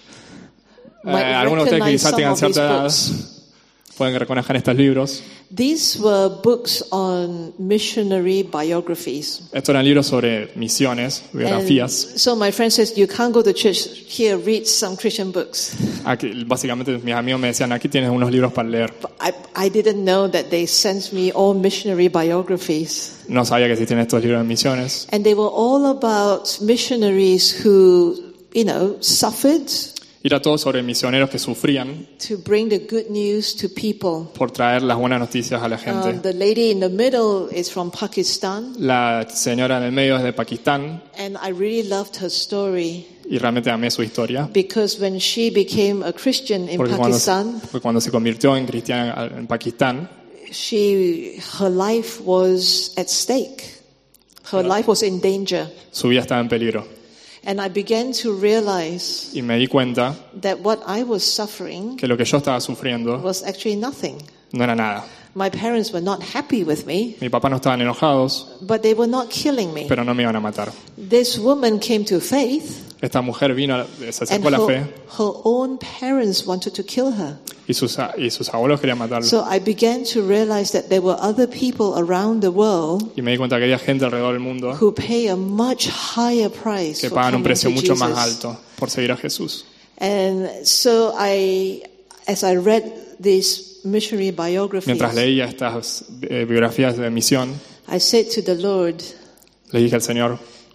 Eh, might algunos de ustedes que recognize quizás some tengan of these cierta edad books. pueden que reconozcan estos libros. These were books on missionary biographies. Estos eran libros sobre misiones, And biografías. so my friend says, you can't go to church. Here, read some Christian books. Aquí, básicamente mis amigos me decían, aquí tienes unos libros para leer. But I, I didn't know that they sent me all missionary biographies. No sabía que existían estos libros de misiones. And they were all about missionaries who, you know, suffered Y era todo sobre misioneros que sufrían to bring the good news to people. por traer las buenas noticias a la Um, gente. the lady in the middle is from Pakistan, La señora en el medio es de Pakistán and I really loved her story y realmente amé su historia. because when she became a Christian in Porque cuando, Pakistan, porque cuando se convirtió en cristiana en Pakistán, she her life was at stake. Her life was in danger. su vida estaba en peligro. And I began to realize Y me di cuenta that what I was suffering que lo que yo estaba sufriendo was actually nothing. no era nada. My parents were not happy with me, Mi papá no estaban enojados, but they were not killing me. pero no me iban a matar. This woman came to faith, Esta mujer vino, se acercó and a la her, fe her own parents wanted to kill her. y sus, y sus abuelos querían matarla. So I began to realize that there were other people around the world Y me di cuenta que había gente alrededor del mundo who pay a much higher price que for pagan un coming precio to mucho Jesus. más alto por seguir a Jesús. And so I, as I read these missionary biographies, Mientras leía estas eh, biografías de misión, I said to the Lord, le dije al Señor,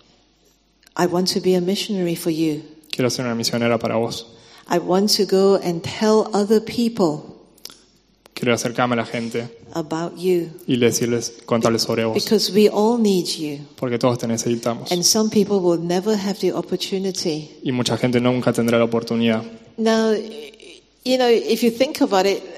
I want to be a missionary for you. quiero ser una misionera para vos. I want to go and tell other people Quiero acercarme a la gente about you, y decirles, contarles sobre vos. because we all need you. Porque todos te necesitamos. And some people will never have the opportunity. Y mucha gente nunca tendrá la oportunidad. Now, you know, if you think about it,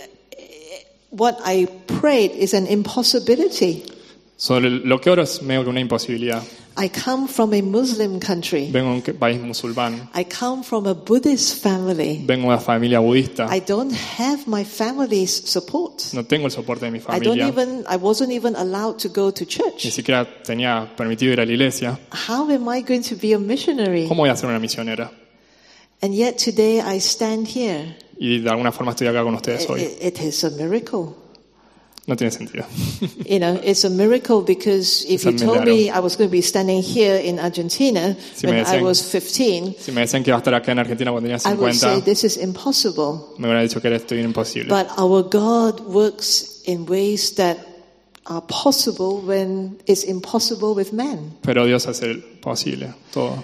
what I prayed is an impossibility. Sobre lo que oro es medio que una imposibilidad. I come from a Muslim country. Vengo de un país musulmán. I come from a Buddhist family. Vengo de una familia budista. I don't have my family's support. No tengo el soporte de mi I don't familia. even, I wasn't even allowed to go to Ni church. siquiera tenía permitido ir a la iglesia. How am I going to be a missionary? ¿Cómo voy a ser una misionera? And yet today I stand here. Y de alguna forma estoy acá con ustedes It, hoy. it- it is a miracle. No tiene sentido. You know, it's a miracle because if Es un you told milagro. me I was going to be standing here in Argentina Si me when I decían- was fifteen, Si me decían que iba a estar acá en Argentina cuando tenía I would say cincuenta, this is impossible. me hubieran dicho que era esto imposible. But our God works in ways that are possible when it's impossible with man. Pero Dios hace posible todo.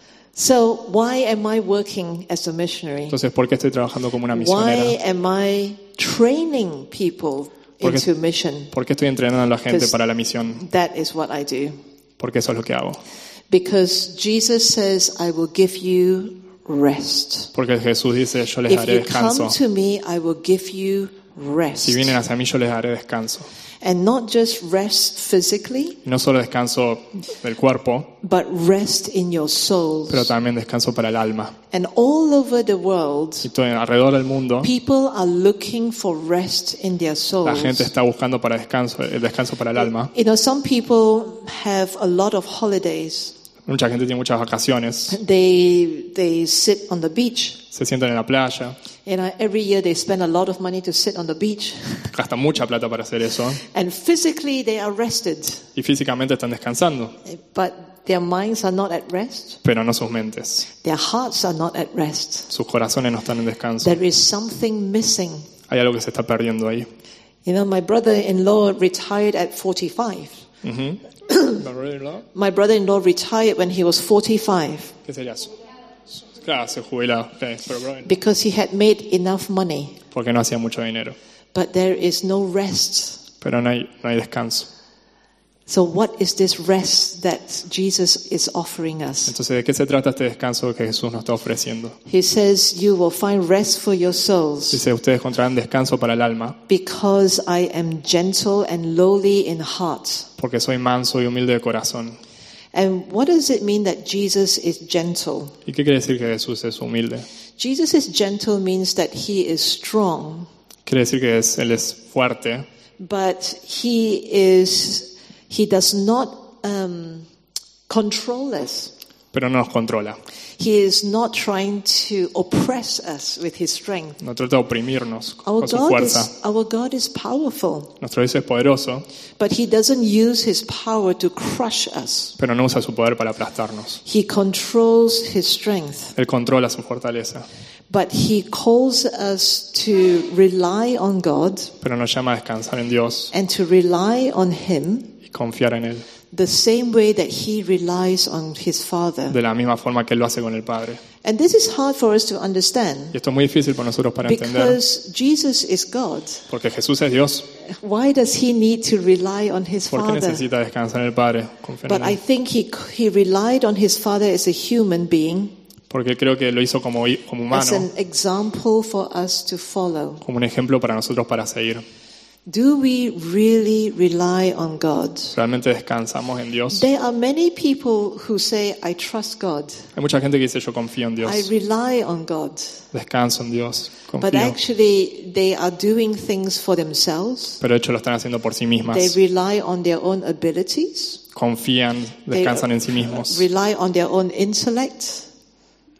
So why am I working as a missionary? Entonces, ¿por qué estoy trabajando como una Why misionera? am I training people Porque- into mission? ¿Por qué estoy entrenando a la gente Because- para la misión? That is what I do. Porque eso es lo que hago. Because Jesus says, I will give you rest. Porque Jesús dice, yo les If daré you descanso. come to me, I will give you rest. Si vienen hacia mí, yo les daré descanso. And not just rest physically, Y no solo descanso del cuerpo, but rest in your souls. pero también descanso para el alma. And all over the world, Y todo alrededor del mundo, people are looking for rest in their la souls. gente está buscando para descanso, el descanso para el alma. You know, some people have a lot of holidays. Mucha gente tiene muchas vacaciones, They they sit on the beach. se sientan en la playa, You know, every year they spend a lot of money to sit on the beach. gastan mucha plata para hacer eso And physically they are rested. y físicamente están descansando, But their minds are not at rest. pero no sus mentes. Their hearts are not at rest. Sus corazones no están en descanso. There is something missing. Hay algo que se está perdiendo ahí. You know, my brother-in-law retired at forty-five. Ujú. My brother-in-law retired when he was forty-five ¿Qué sería eso? Claro, se jubiló, ok, pero bueno, because he had made enough money. porque no hacía mucho dinero. But there is no rest. Pero no hay, no hay descanso. So what is this rest that Jesus is offering us? Entonces, ¿de qué se trata este descanso que Jesús nos está ofreciendo? He says, you will find rest for your souls Dice, ustedes encontrarán descanso para el alma, because I am gentle and lowly in heart. porque soy manso y humilde de corazón. And what does it mean that Jesus is gentle? ¿Y qué quiere decir que Jesús es humilde? Jesus is gentle means that he is strong, Quiere decir que es, Él es fuerte, but he is he does not um, control us. pero no nos controla. He is not trying to oppress us with his strength. No trata de oprimirnos Our con su God fuerza. is our God is powerful, Nuestro Dios es poderoso, but he doesn't use his power to crush us. pero no usa su poder para aplastarnos. He controls his strength, Él controla su fortaleza, but he calls us to rely on God pero nos llama a descansar en Dios and to rely on him y confiar en Él, the same way that he relies on his Father. de la misma forma que Él lo hace con el Padre. And this is hard for us to understand Y esto es muy difícil para nosotros para entender, because Jesus is God. porque Jesús es Dios. Why does he need to rely on his ¿Por qué Father? necesita descansar en el Padre? Confiar But en I Él. think he he relied on his Father as a human being, Porque creo que lo hizo como, como as humano, an example for us to follow. como un ejemplo para nosotros para seguir. Do we really rely on God? ¿Realmente descansamos en Dios? There are many people who say, I trust God. Hay mucha gente que dice, yo confío en I Dios, rely on God. descanso en Dios, But confío. actually, they are doing things for themselves. Pero de hecho lo están haciendo por sí mismas. They rely on their own abilities. Confían, They descansan en sí mismos. rely on their own intellect.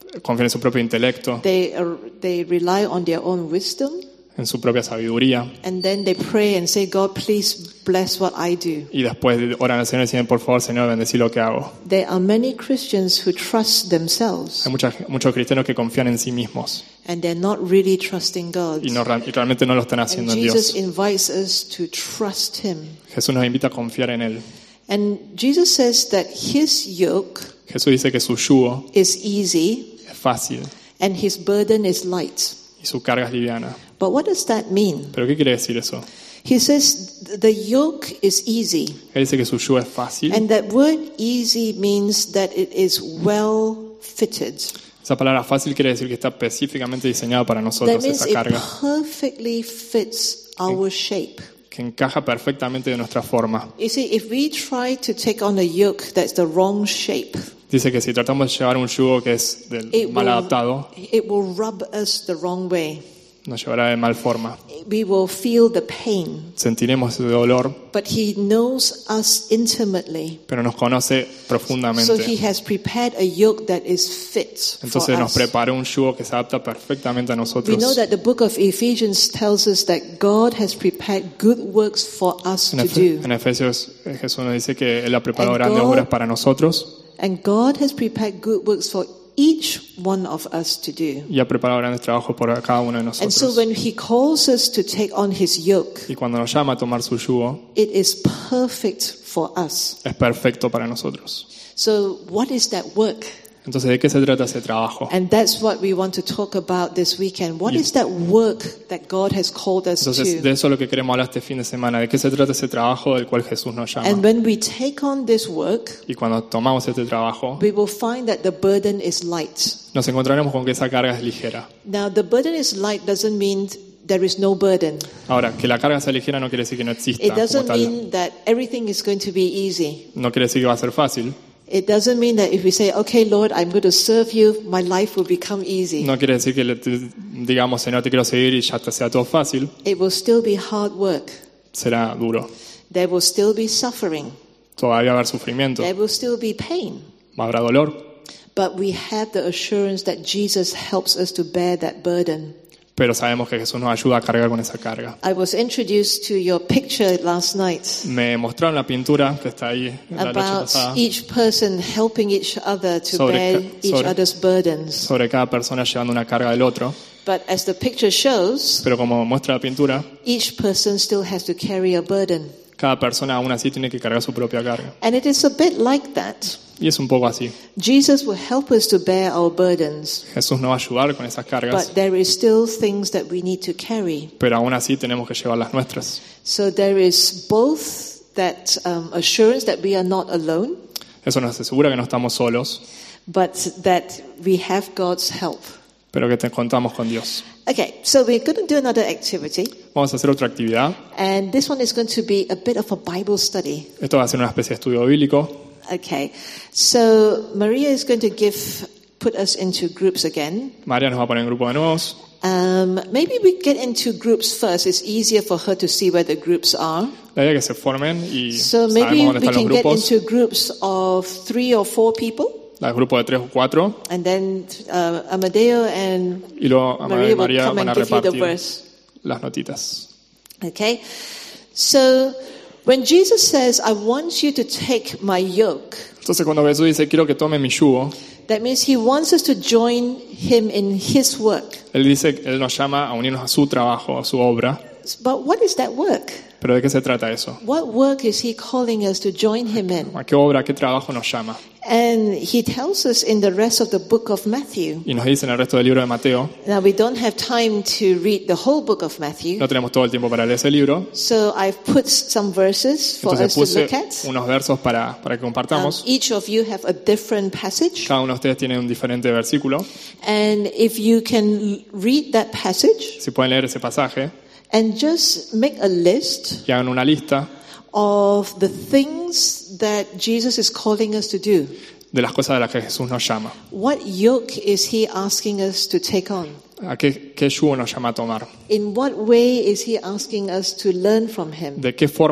confían en su propio intelecto, They, are, they rely on their own wisdom. en su propia sabiduría, And then they pray and say, God, please bless what I do. y después oran al Señor y dicen, por favor, Señor, bendecí lo que hago. There are many Christians who trust themselves Hay muchas, muchos cristianos que confían en sí mismos and they're not really trusting God. y, no, y realmente no lo están And haciendo en Jesus Dios. invites us to trust Him. Jesús nos invita a confiar en Él. And Jesus says that His yoke Jesús dice que su yugo is easy es fácil and His burden is light. y su carga es liviana. But what does that mean? ¿Pero qué quiere decir eso? He says the yoke is easy. Él dice que su yugo es fácil. And that word easy means that it is well fitted. Esa palabra fácil quiere decir que está específicamente diseñada para That nosotros, means esa it carga, perfectly fits our shape. que encaja perfectamente de nuestra forma. You see, if we try to take on a yoke that's the wrong shape, Dice que si tratamos de llevar un yugo que es del it mal will, adaptado, it will rub us the wrong way. nos llevará de mal forma. We will feel the pain. Sentiremos ese dolor, But He knows us intimately. pero nos conoce So He profundamente. has prepared a yoke that is fit for Entonces nos us. preparó un yugo que se adapta perfectamente a We know nosotros. that the book of Ephesians tells us that God has prepared good works for us En, to Efe- do. en Efesios eh, Jesús nos dice que Él ha preparado And grandes God- obras para nosotros And God has prepared good works for each one of us to do. y ha preparado grandes trabajos por cada uno de And so nosotros. when He calls us to take on His yoke, Y cuando nos llama a tomar su yugo, it is perfect for us. es perfecto para nosotros. So what is that work? Entonces, ¿de qué se trata ese trabajo? And that's what we want to talk about this weekend. What Y- is that work that God has called us Entonces, to? de eso es lo que queremos hablar este fin de semana. ¿De qué se trata ese trabajo del cual Jesús nos llama? And when we take on this work, Y cuando tomamos este trabajo, we will find that the burden is light. nos encontraremos con que esa carga es ligera. Now, the burden is light doesn't mean there is no burden. Ahora, que la carga sea ligera no quiere decir que no exista It como doesn't tal. mean that everything is going to be easy. No quiere decir que va a ser fácil. It doesn't mean that if we say, okay, Lord, I'm going to serve you, my life will become easy. No quiere decir que le te- digamos, Señor, te quiero seguir y ya te sea todo fácil. It will still be hard work. Será duro. There will still be suffering. Todavía va a haber sufrimiento. There will still be pain. Habrá dolor. But we have the assurance that Jesus helps us to bear that burden. Pero sabemos que Jesús nos ayuda a cargar con esa carga. I was introduced to your picture last night Me mostraron la pintura que está ahí en la noche about pasada each person helping each other to Sobre bear ca- each sobre- other's burdens. sobre cada persona llevando una carga del otro. But as the picture shows, Pero como muestra la pintura, each person still has to carry a burden. cada persona aún así tiene que cargar su propia carga. And it is a bit like that. Y es un poco así. Jesus will help us to bear our burdens, Jesús nos va a ayudar con esas cargas, but there is still things that we need to carry. pero aún así tenemos que llevar las nuestras. So there is both that um, assurance that we are not alone, Eso nos asegura que no estamos solos, but that we have God's help. pero que te contamos con Dios. Okay, so we're going to do another activity, Vamos a hacer otra actividad. and this one is going to be a bit of a Bible study. Esto va a ser una especie de estudio bíblico. Okay, so Maria is going to give put us into groups again. María nos va a poner en grupo de nuevos. Um, maybe we get into groups first. It's easier for her to see where the groups are. La idea es que se formen y So sabemos maybe dónde we están los can get grupos. into groups of three or four people, Los grupos de tres o cuatro. and then uh, Amadeo and Y luego Amadeo Maria y will María come van a and give you the repartir verse. las notitas. Okay? So when Jesus says, I want you to take my yoke, Entonces cuando Jesús dice, quiero que tome mi yugo, that means he wants us to join him in his work. Él dice, Él nos llama a unirnos a su trabajo, a su obra. But what is that work? ¿Pero de qué se trata eso? What work is he calling us to join him in? ¿A qué obra, a qué trabajo nos llama? And he tells us in the rest of the book of Matthew. Y nos dice en el resto del libro de Mateo, Now we don't have time to read the whole book of Matthew. no tenemos todo el tiempo para leer ese libro, So I've put some verses for entonces us to puse look at. unos versos para, para que Um, compartamos. each of you have a different passage. Cada uno de ustedes tiene un diferente versículo. And if you can l- read that passage Si pueden leer ese pasaje and just make a list y hagan una lista of the things that Jesus is calling us to do. de las cosas de las que Jesús nos llama. What yoke is he asking us to take on? ¿A qué, qué yugo nos llama a tomar? In what way is he asking us to learn from him? ¿De qué forma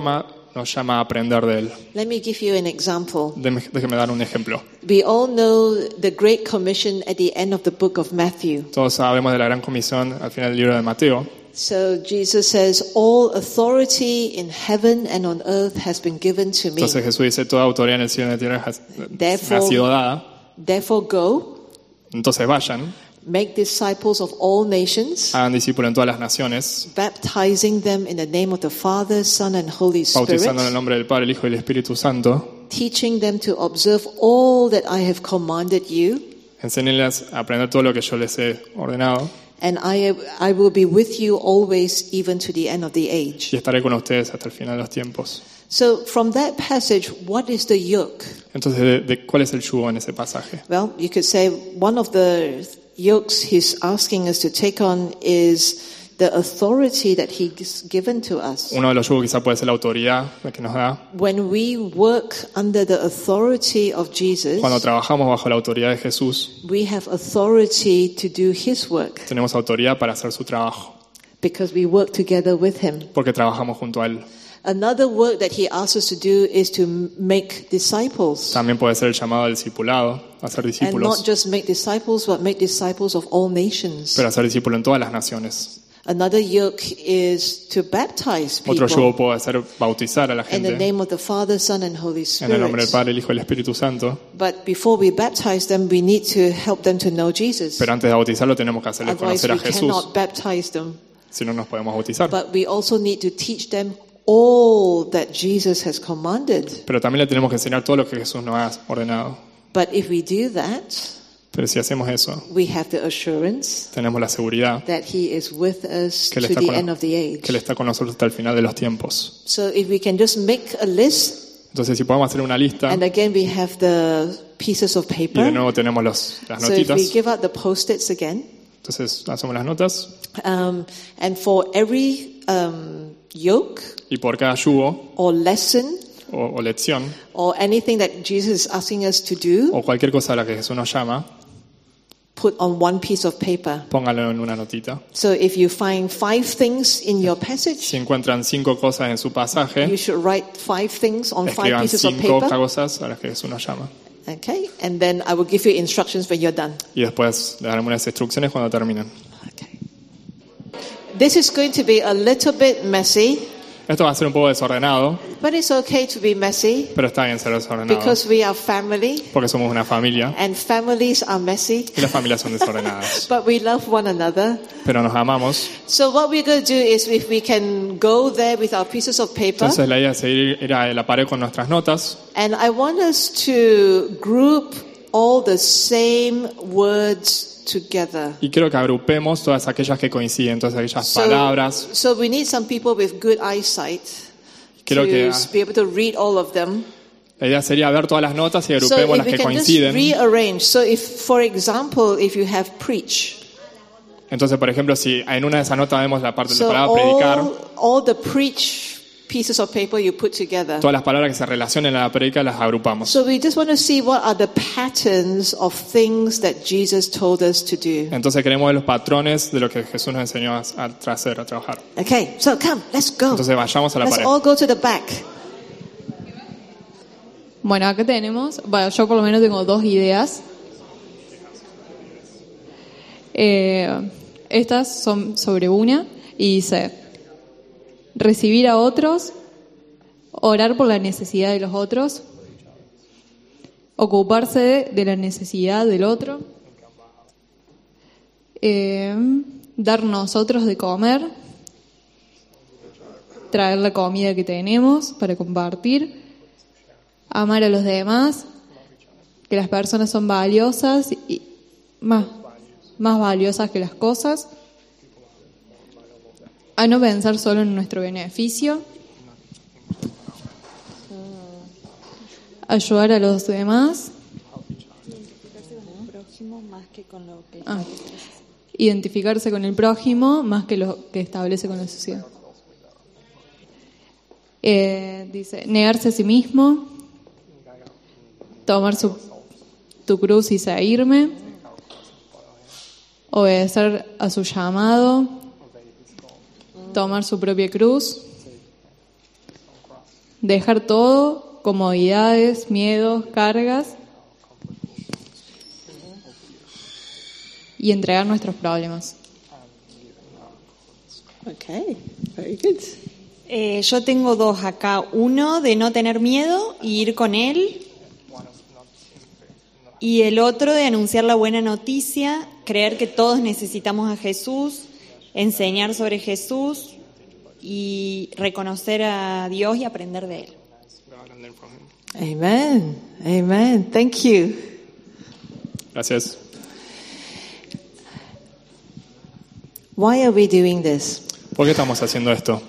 nos llama a aprender de Él. Let me give you an example. Déjeme, déjeme dar un ejemplo. We all know the Great Commission at the end of the book of Matthew. Todos sabemos de la gran comisión al final del libro de Mateo. So Jesus says, all authority in heaven and on earth has been given to me. Entonces Jesús dice, toda autoridad en el cielo y en la tierra has- me ha sido dada. Therefore go, Entonces vayan, make disciples of all nations, hagan discípulos en todas las naciones, baptizing them in the name of the Father, Son, and Holy bautizando en el Spirit, nombre del Padre, el Hijo y el Espíritu Santo. teaching them to observe all that I have commanded you, Enséñenles a aprender todo lo que yo les he ordenado and I, I will be with you always, even to the end of the age. y estaré con ustedes hasta el final de los tiempos. So from that passage, what is the yoke? Entonces, ¿de, de cuál es el yugo en ese pasaje? Well, you could say one of the yokes he's asking us to take on is the authority that he's given to us. Uno de los yugos quizá puede ser la autoridad que nos da. When we work under the authority of Jesus, Cuando trabajamos bajo la autoridad de Jesús, we have authority to do his work tenemos autoridad para hacer su trabajo, because we work together with him. porque trabajamos junto a Él. Another work that he asks us to do is to make disciples. También puede ser el llamado al discipulado, a hacer And discípulos, not just make disciples, but make disciples of all nations. pero hacer discípulos en todas las naciones. Another yoke is to baptize Otro people yugo puede ser bautizar a la in the gente name of the Father, Son, and Holy en el nombre del Spirit. Padre, el Hijo y el Espíritu Santo. But before we baptize them, we need to help them to know Jesus. Pero antes de bautizarlo tenemos que hacerles Otherwise, conocer a we Jesús, cannot baptize them. si no nos podemos bautizar. But we also need to teach them all that Jesus has commanded. Pero también le tenemos que enseñar todo lo que Jesús nos ha ordenado. But if we do that, Pero si hacemos eso, we have the assurance tenemos la seguridad that He is with us que to Él está the con, end of the age. que Él está con nosotros hasta el final de los tiempos. So if we can just make a list, Entonces, si podemos hacer una lista, and again we have the pieces of y de paper. nuevo tenemos los, las So if we notitas, give out the post-its again, entonces hacemos las notas, um, and for every um, yoke y por cada yugo or lesson o, o lección, or anything that Jesus is asking us to do, o cualquier cosa a la que Jesús nos llama, put on one piece of paper. póngalo en una notita. So if you find five things in your passage, Si encuentran cinco cosas en su you pasaje, should write five things on five escriban pieces of cinco paper. cosas a las que Jesús nos llama. Okay, and then I will give you instructions when you're done. Y después le daremos las instrucciones cuando terminen. Okay. This is going to be a little bit messy, Esto va a ser un poco desordenado, but it's okay to be messy pero está bien ser desordenado, because we are family, porque somos una familia and families are messy, y las familias son desordenadas. but we love one another. Pero nos amamos. So what we're going to do is if we can go there with our pieces of paper, Entonces la idea es seguir, ir a la pared con nuestras notas, and I want us to group all the same words together. y quiero que agrupemos todas aquellas que coinciden, todas aquellas So, palabras. so we need some people with good eyesight Quiero to que be able to read all of them. la idea sería ver todas las notas y So agrupemos if las we que can just coinciden. rearrange. So if, for example, if you have preach, Entonces, por ejemplo, si en una de esas notas vemos la parte de so la palabra predicar, all, all the preach pieces of paper you put together. todas las palabras que se relacionen a la predica las agrupamos. So we just want to see what are the patterns of things that Jesus told us to do. Entonces queremos ver los patrones de lo que Jesús nos enseñó a, a hacer, a trabajar. Okay, so come, let's go. Entonces vayamos a la Let's pared. all go to the back. Bueno, acá tenemos, bueno, yo por lo menos tengo dos ideas. Eh, estas son sobre una y dice, recibir a otros, orar por la necesidad de los otros, ocuparse de la necesidad del otro, eh, dar nosotros de comer, traer la comida que tenemos para compartir, amar a los demás, que las personas son valiosas y más, más valiosas que las cosas, a no pensar solo en nuestro beneficio, ayudar a los demás, ah, identificarse con el prójimo más que lo que establece con la sociedad. Eh, dice, negarse a sí mismo, tomar su, tu cruz y seguirme, obedecer a su llamado, tomar su propia cruz, dejar todo, comodidades, miedos, cargas, y entregar nuestros problemas. Okay, very good. Eh, yo tengo dos acá. Uno de no tener miedo y ir con Él. Y el otro de anunciar la buena noticia, creer que todos necesitamos a Jesús, enseñar sobre Jesús y reconocer a Dios y aprender de Él. Amen. Amen. Thank you. Gracias. Why are we doing this? ¿Por qué estamos haciendo esto?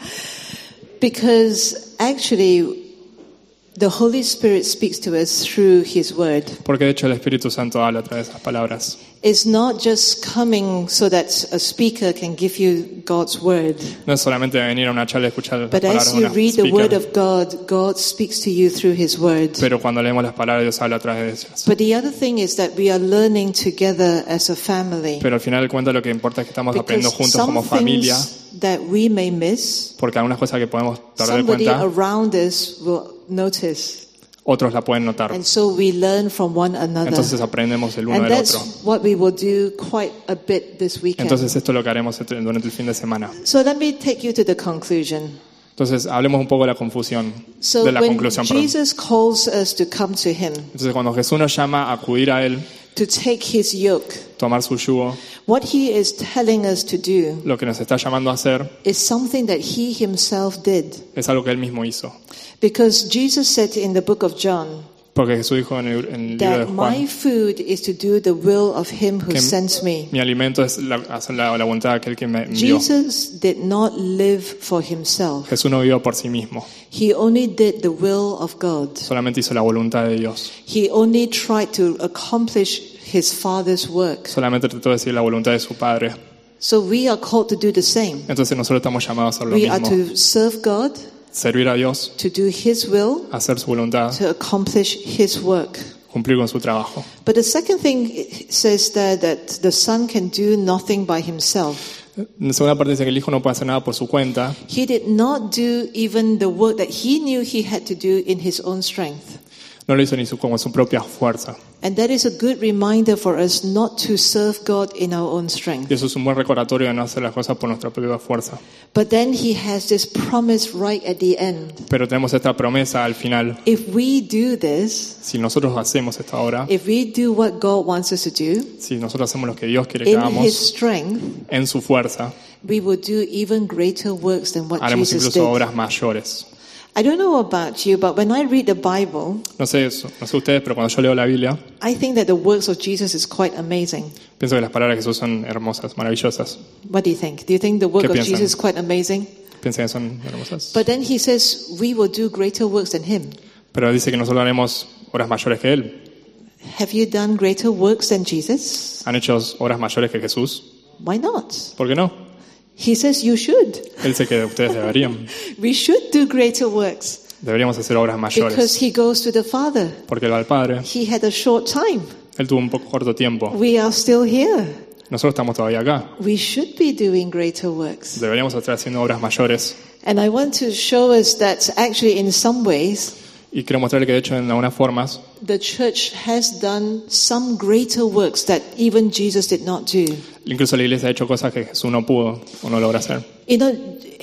Because actually, the Holy Spirit speaks to us through His Word. Porque de hecho el Espíritu Santo habla a través de esas palabras. It's not just coming so that a speaker can give you God's Word. No es solamente venir a una charla y escuchar las But palabras as de you una read the Word speaker. of God, God speaks to you through His Word. Pero cuando leemos las palabras, Dios habla a través de ellas. But the other thing is that we are learning together as a family. Pero al final del cuento lo que importa es que estamos Because aprendiendo juntos some como familia, things that we may miss, porque algunas cosas que podemos perder de somebody cuenta, around us will notice. otros la pueden notar. And so we learn from one another. Entonces aprendemos el uno And del that's otro. what we will do quite a bit this weekend. Entonces esto es lo que haremos durante el fin de semana. So let me take you to the conclusion. Entonces hablemos un poco de la confusión, So de la when conclusión, perdón. Jesus calls us to come to Him, Entonces cuando Jesús nos llama a acudir a Él, to take His yoke, tomar su yugo, what He is telling us to do lo que nos está llamando a hacer is something that He Himself did. es algo que Él mismo hizo. Because Jesus said in the book of John Porque Jesús dijo en el, en el libro de that my Juan, food is to do the will of Him who que sends me. mi alimento es la, hacer la, la voluntad de aquel que me envió. Jesus did not live for Himself. Jesús no vivió por sí mismo, He only did the will of God. solamente hizo la voluntad de Dios. He only tried to accomplish His Father's work. Solamente trató de decir la voluntad de su Padre. So we are called to do the same. Entonces nosotros estamos llamados a hacer lo We are mismo. to serve God, Servir a Dios, to do His will, hacer su voluntad, to accomplish His work. cumplir con su trabajo. But the second thing it says there that the Son can do nothing by Himself. En la segunda parte dice que el Hijo no puede hacer nada por su cuenta. He did not do even the work that He knew He had to do in His own strength. No lo hizo ni su, como su propia fuerza. And that is a good reminder for us not to serve God in our own strength. Y eso es un buen recordatorio de no hacer las cosas por nuestra propia fuerza. But then He has this promise right at the end. Pero tenemos esta promesa al final. If we do this, Si nosotros hacemos esta obra, if we do what God wants us to do, si nosotros hacemos lo que Dios quiere que in His hagamos strength, en su fuerza, we will do even greater works than what haremos Jesus incluso did. obras mayores. I don't know about you, but when I read the Bible, No sé, eso- no sé ustedes, pero cuando yo leo la Biblia, I think that the works of Jesus is quite amazing. pienso que las palabras de Jesús son hermosas, maravillosas. What do you think? Do you think the work ¿Qué of piensan? Jesus is quite amazing? Piensan que son hermosas. But then He says we will do greater works than Him. Pero dice que nosotros haremos obras mayores que Él. Have you done greater works than Jesus? ¿Han hecho obras mayores que Jesús? Why not? ¿Por qué no? He says you should. Él dice que ustedes deberían. We should do greater works Deberíamos hacer obras because mayores. He goes to the Father. Porque Él va al Padre. He had a short time. Él tuvo un poco corto tiempo. We are still here. Nosotros estamos todavía acá. We should be doing greater works. Deberíamos estar haciendo obras mayores. And I want to show us that actually in some ways Y quiero mostrarle que de hecho en algunas formas the church has done some greater works that even Jesus did not do. incluso la iglesia ha hecho cosas que Jesús no pudo o no logra hacer. You know,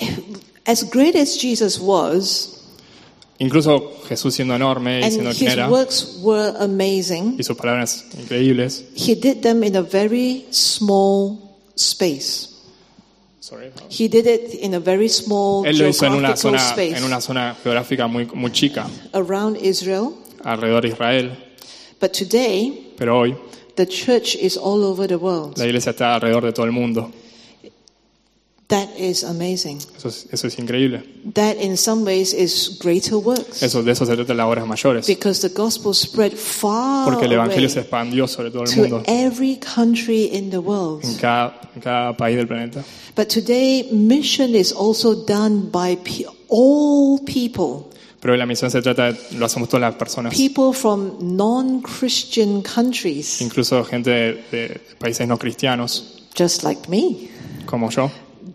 as great as Jesus was, Incluso Jesús siendo enorme y and siendo quien His era, works were amazing, y sus palabras increíbles. He did them in a very small space. He did it in a very small Él lo hizo en una geographical zona, space en una zona geográfica muy, muy chica, around Israel. alrededor de Israel. But today, Pero hoy the church is all over the world. la iglesia está alrededor de todo el mundo. That is amazing. Eso es, eso es increíble. That in some ways is greater works. Eso, de eso se trata las obras mayores. Because the gospel spread far Porque el evangelio se away expandió sobre todo el to mundo, every country in the world. en cada, en cada país del planeta. But today, mission is also done by pe- all people. Pero hoy la misión se trata de, lo hacemos todas las personas, People from non-Christian countries, incluso gente de, de países no cristianos, just like me. como yo.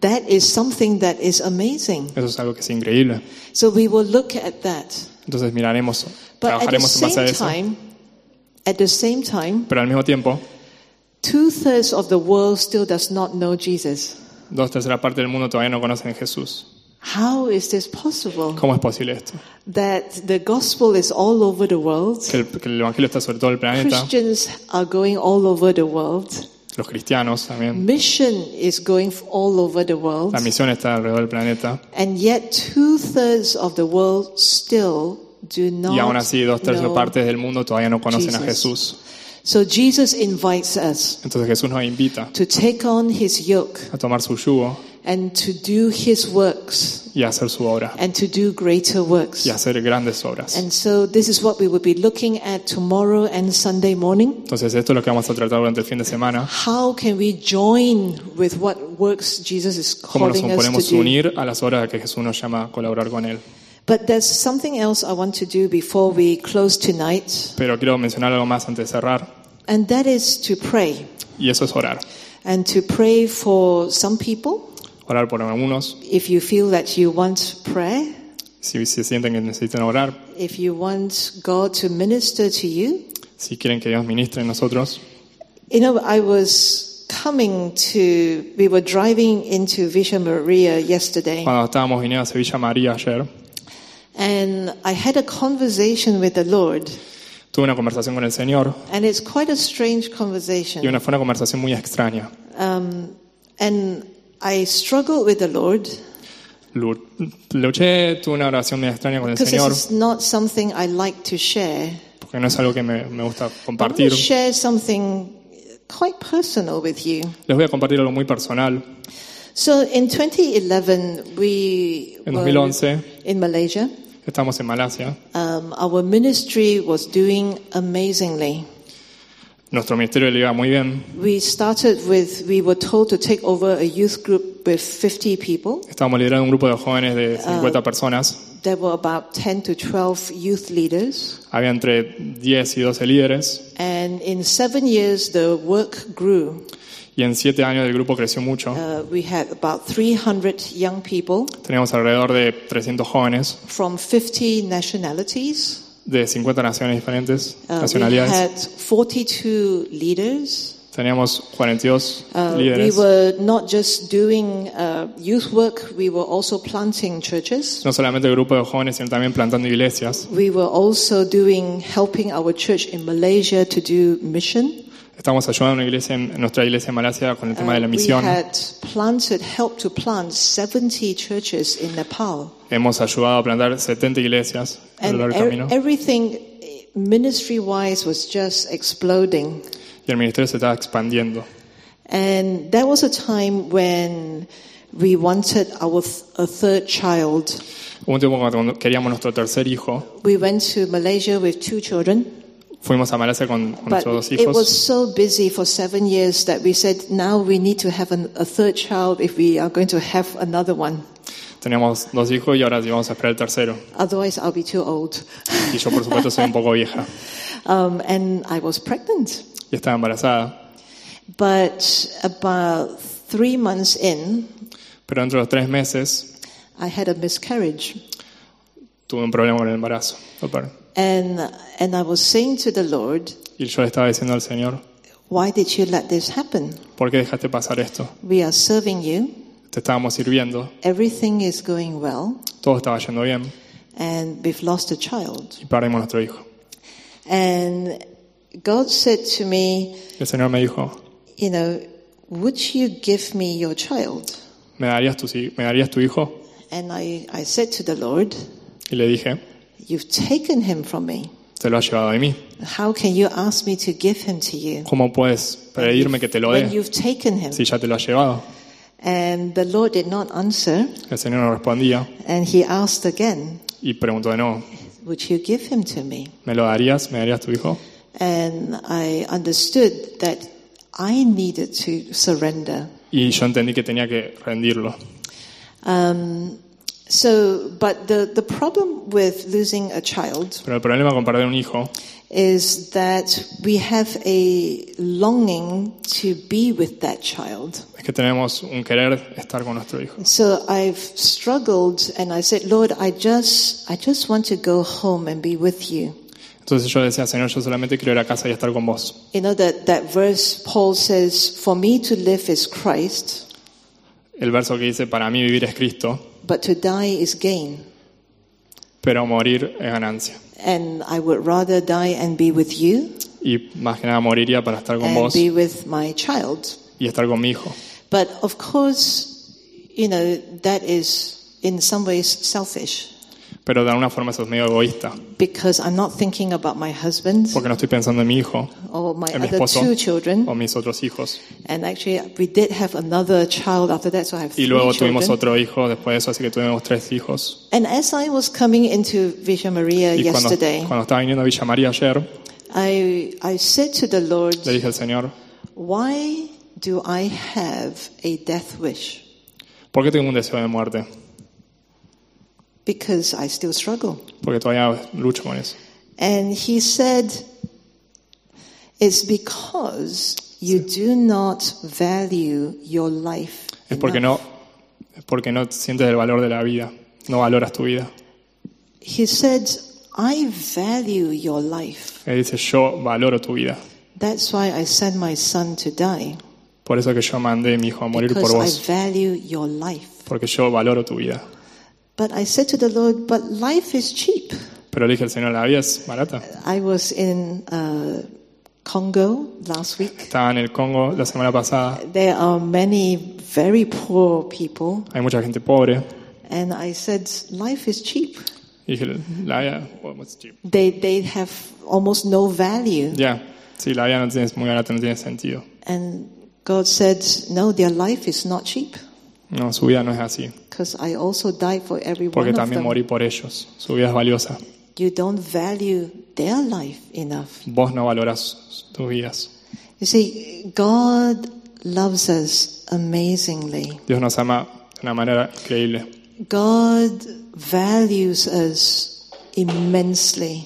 that is something that is amazing. Eso es algo que es increíble. So we will look at that. Entonces miraremos, But at the trabajaremos en base a same eso. time, at the same time, Pero al mismo tiempo, two-thirds of the world still does not know Jesus. dos terceras partes del mundo todavía no conocen a Jesús. How is this possible? ¿Cómo es posible esto? That the gospel is all over the world. Que el, que el Evangelio está sobre todo el planeta. Christians are going all over the world. Los cristianos también. Mission is going all over the world. La misión está alrededor del planeta. And yet two-thirds of the world still do not Y aún así, dos tercios know partes del mundo todavía no conocen a Jesus. Jesús. So Jesus invites us Entonces Jesús nos invita to take on his yoke a tomar su yugo and to do his works y a hacer su obra and to do greater works. y a hacer grandes obras. And so this is what we will be looking at tomorrow and Sunday morning. Entonces esto es lo que vamos a tratar durante el fin de semana. How can we join with what works Jesus is Cómo nos calling us podemos to do? unir a las obras que Jesús nos llama a colaborar con Él. But there's something else I want to do before we close tonight, Pero quiero mencionar algo más antes de cerrar, and that is to pray. y eso es orar. And to pray for some people, Orar por algunos, if you feel that you want prayer, si se sienten que necesitan orar, if you want God to minister to you. si quieren que Dios ministre en nosotros. You know, I was coming to, we were driving into Villa Maria yesterday, Cuando estábamos viniendo a Sevilla María ayer, and I had a conversation with the Lord, tuve una conversación con el Señor, and it's quite a strange y conversation. una, fue una conversación muy extraña. Um, and I struggled with the Lord, Lu- Luché, tuve una oración muy extraña con el because this Señor, is not something I like to share. porque no es algo que me, me gusta I want compartir. to share something quite personal with you. Les voy a compartir algo muy personal. So in twenty eleven, we En were dos mil once in Malaysia. estamos en Malasia. Um, our ministry was doing amazingly. Nuestro ministerio le iba muy bien. We started with, we were told to take over a youth group with fifty people. Estábamos liderando un grupo de jóvenes de cincuenta personas. There were about ten to twelve youth leaders. Había entre diez y doce líderes. And in seven years, the work grew. Y en siete años el grupo creció mucho. Uh, we had about three hundred young people Teníamos alrededor de trescientos jóvenes from fifty nationalities. de cincuenta naciones diferentes, Uh, we nacionalidades. had forty-two leaders. Teníamos cuarenta y dos Uh, we líderes. were not just doing uh, youth work, we were also planting churches. No solamente el grupo de jóvenes, sino también plantando iglesias. We were also doing, helping our church in Malaysia to do mission. Estamos ayudando a una iglesia en, en nuestra iglesia en Malasia con el tema de la Uh, we misión. had planted, helped to plant seventy churches in Nepal. Hemos ayudado a plantar setenta iglesias a And lo largo del er- camino. everything ministry-wise was just exploding. Y el ministerio se estaba expandiendo. And there was a time when we wanted our th- a third child. Hubo un tiempo cuando queríamos nuestro tercer hijo. We went to Malaysia with two children. Fuimos a Malasia con, con But nuestros dos it was hijos. so busy for seven years that we said, now we need to have an, a third child if we are going to have another one. Teníamos dos hijos y ahora íbamos a esperar el tercero. Otherwise, I'll be too old. Y yo, por supuesto, soy un poco vieja. Um, and I was pregnant. Y estaba embarazada. But about three months in, Pero dentro de los tres meses I had a miscarriage. tuve un problema con el embarazo. And, and I was saying to the Lord, Y yo le estaba diciendo al Señor, why did you let this happen? ¿por qué dejaste pasar esto? We are serving you. Te estábamos sirviendo, Everything is going well. todo estaba yendo bien And we've lost a child. y perdimos nuestro hijo. And God said to me, El Señor me dijo, you know, would you give me your child? ¿me darías tu, si- me darías tu hijo? And I, I said to the Lord, Y le dije, you've taken him from me. te lo has llevado de mí. How can you ask me to give him to you ¿Cómo puedes pedirme que te lo when dé you've taken him? si ya te lo has llevado? And the Lord did not answer, El Señor no respondía and he asked again, y preguntó de nuevo, would you give him to me? ¿me lo darías? ¿Me darías tu hijo? And I understood that I needed to surrender. Y yo entendí que tenía que rendirlo. Um, So, but the, the problem with losing a child Pero el problema con perder un hijo is that we have a longing to be with that child. es que tenemos un querer estar con nuestro hijo. So I've struggled and I said, Lord, I just, I just want to go home and be with you. Entonces yo decía, Señor, yo solamente quiero ir a casa y estar con vos. You know that, that verse Paul says, for me to live is Christ, El verso que dice, para mí vivir es Cristo, but to die is gain. pero morir es ganancia. And I would rather die and be with you Y más que nada moriría para estar con and vos be with my child. y estar con mi hijo. But of course, you know, that is in some ways selfish Pero de alguna forma eso es medio egoísta, because I'm not thinking about my husband porque no estoy pensando en mi hijo, or my en mi other esposo two children. o mis otros hijos. And actually, we did have another child after that, so I have Y three luego tuvimos children. otro hijo después de eso, así que tuvimos tres hijos. And as I was coming into Villa Maria Y cuando, yesterday, cuando estaba viniendo a Villa María ayer, I I said to the Lord, le dije al Señor, why do I have a death wish? ¿por qué tengo un deseo de muerte? Because I still struggle. Porque todavía lucho con eso. And he said, it's because you do not value your life Es porque enough. no, es porque no sientes el valor de la vida, no valoras tu vida. He said, I value your life. Él dice, yo valoro tu vida. That's why I sent my son to die. Por eso que yo mandé a mi hijo a morir por Because I vos, value your life. porque yo valoro tu vida. But I said to the Lord, but life is cheap. Pero le dije al Señor, la vida es barata. I was in uh, Congo last week. Estaba en el Congo la semana pasada, There are many very poor people. hay mucha gente pobre. And I said, life is cheap. Y dije, la vida, well, what's cheap? They, they have almost no value. Ya, sí, la vida no tiene, es muy barata, no tiene sentido. And God said, no, their life is not cheap. No, su vida no es así, Because I also died for every one porque of también them. morí por ellos. Su vida es valiosa. You don't value their life enough. Vos no valoras tus vidas. You see, God loves us amazingly. Dios nos ama de una manera increíble. God values us immensely.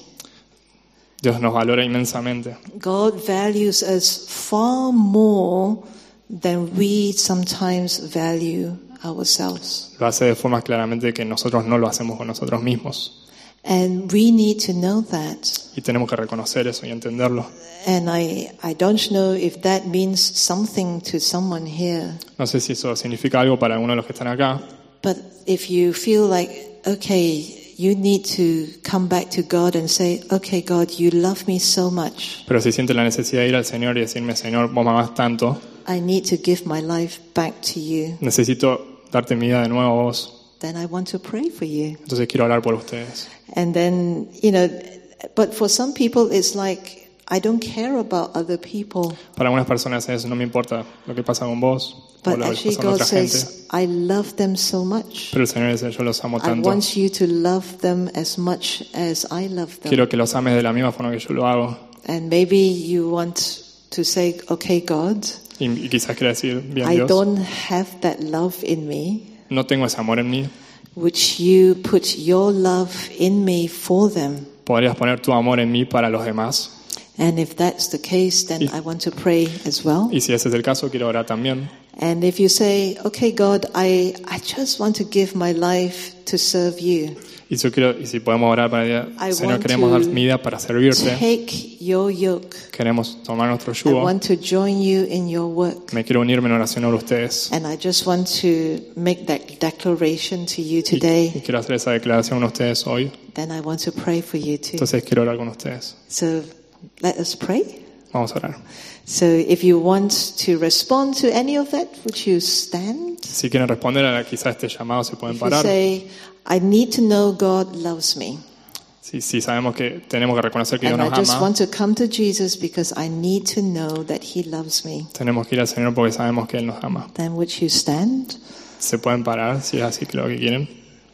Dios nos valora inmensamente. God values us far more than we sometimes value ourselves. Lo hace de forma claramente que nosotros no lo hacemos con nosotros mismos. And we need to know that. Y tenemos que reconocer eso y entenderlo. And I, I don't know if that means something to someone here. No sé si eso significa algo para alguno de los que están acá, But if you feel like, okay, you need to come back to God and say, okay, God, you love me so much. pero si sientes la necesidad de ir al Señor y decirme, Señor, vos me amás tanto, I need to give my life back to you. necesito darte mi vida de nuevo a vos, Then I want to pray for you. entonces quiero hablar por ustedes. And then, you know, but for some people it's like, I don't care about other people. Para algunas personas es, no me importa lo que pasa con vos o But lo que actually pasa con God otra gente, says, I love them so much. pero el Señor dice, yo los amo I tanto. want you to love them as much as I love them. Quiero que los ames de la misma forma que yo lo hago. And maybe you want to say, okay, God, Y, y quizás quiera decir, bien I Dios, don't have that love in me. no tengo ese amor en mí. Would you put your love in me for them? ¿Podrías poner tu amor en mí para los demás? And if that's the case, then Y- I want to pray as well. Y si ese es el caso, quiero orar también. And if you say, okay, God, I, I just want to give my life to serve you. Y, yo quiero, y si podemos orar para el I Señor, want queremos to dar mi vida para servirte. Take your yoke. Queremos tomar nuestro I yugo. want to join you in your work. Me quiero unirme en oración a ustedes. And I just want to make that declaration to you Y, y today. quiero hacer esa declaración a ustedes hoy. Then I want to pray for you too. Entonces quiero orar con ustedes. So let us pray. Vamos a orar. So if you want to respond to any of that, would you stand? Si quieren responder a quizá este llamado, se pueden If you parar. say, I need to know God loves me. Si, si sabemos que tenemos que reconocer que Dios And I nos just ama, want to come to Jesus because I need to know that He loves me. tenemos que ir al Señor porque sabemos que Él nos ama. Then would you stand? Se pueden parar si es así que lo que quieren.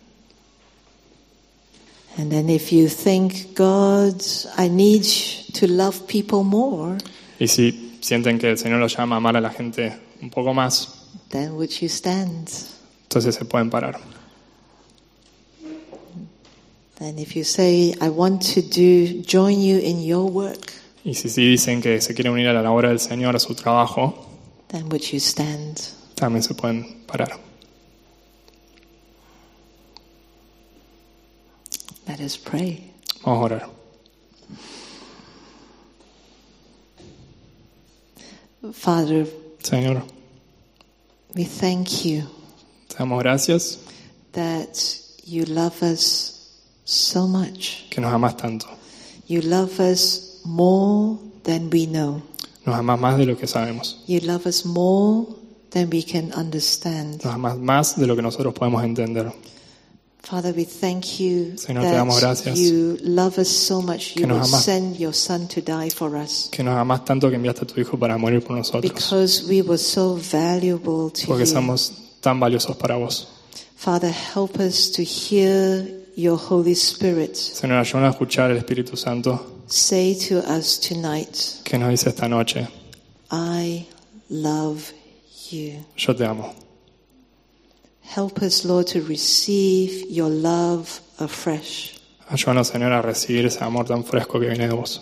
And then if you think, God, I need to love people more, Y si sienten que el Señor los llama a amar a la gente un poco más, then would you stand? entonces se pueden parar. And if you say, I want to do, join you in your work, Y si sí dicen que se quieren unir a la obra del Señor, a su trabajo, then would you stand? también se pueden parar. Let us pray. Vamos a orar. Father, Señor, we thank you te damos gracias that you love us so much. que nos amas tanto. You love us more than we know. Nos amas más de lo que sabemos. You love us more than we can understand. Nos amas más de lo que nosotros podemos entender. Father, we thank you Señor, te damos that gracias. you love us so much. You Que nos will amas. send your son to die for us. Que nos amas tanto que enviaste a tu Hijo para morir por nosotros. Because we were so valuable to Porque you. somos tan valiosos para vos. Father, help us to hear your Holy Spirit Señor, ayúdanos a escuchar el Espíritu Santo say to us tonight, que nos dice esta noche, I love you. yo te amo. Help us, Lord, to receive your love afresh. Ayúdanos, Señor, a recibir ese amor tan fresco que viene de vos.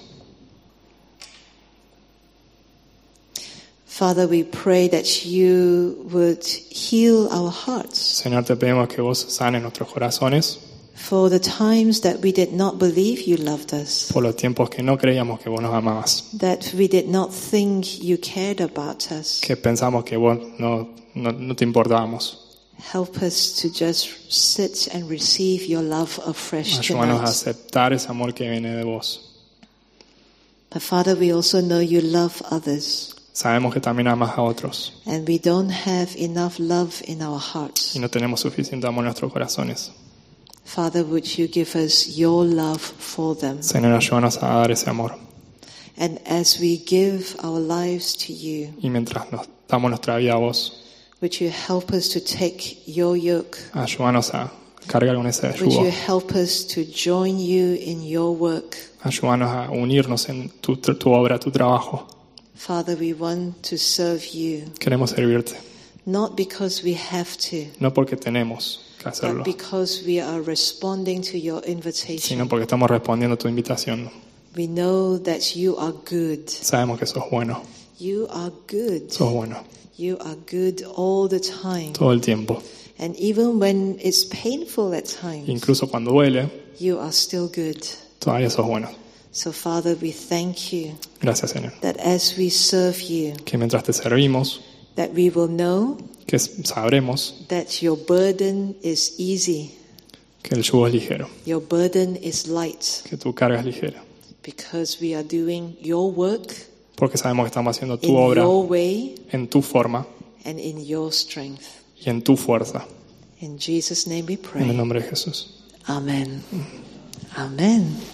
Father, we pray that you would heal our hearts Señor, te pedimos que vos sanes nuestros corazones for the times that we did not believe you loved us, por los tiempos que no creíamos que vos nos amabas, that we did not think you cared about us. que pensamos que vos no, no, no te importábamos. Help us to just sit and receive your love afresh Ayúdanos a tonight. aceptar ese amor que viene de vos. But Father, we also know you love others, Sabemos que también amas a otros and we don't have enough love in our hearts. y no tenemos suficiente amor en nuestros corazones. Father, would you give us your love for them? Señor, ayúdanos a dar ese amor. And as we give our lives to you, Y mientras nos damos nuestra vida a vos, would you help us to take your yoke? ayúdanos a cargar con ese Would yugo. you help us to join you in your work? Ayúdanos a unirnos en tu, tu obra, tu trabajo. Father, we want to serve you, Queremos servirte, not because we have to, no porque tenemos que hacerlo, but because we are responding to your sino invitation. porque estamos respondiendo a tu invitación. We know that you are good. Sabemos que sos bueno, You are good. sos bueno, You are good all the time. todo el tiempo. And even when it's painful at times, Incluso cuando duele, you are still good. todavía sos bueno. So, Father, we thank you Gracias, Señor. that as we serve you, Que mientras te servimos, that we will know que sabremos that your burden is easy, que el yugo es ligero, your burden is light, que tu carga es ligera. because we are doing your work Porque sabemos que estamos haciendo tu in obra your way en tu forma and in your strength. y en tu fuerza. In Jesus' name we En el pray. nombre de Jesús. Amen. Amen.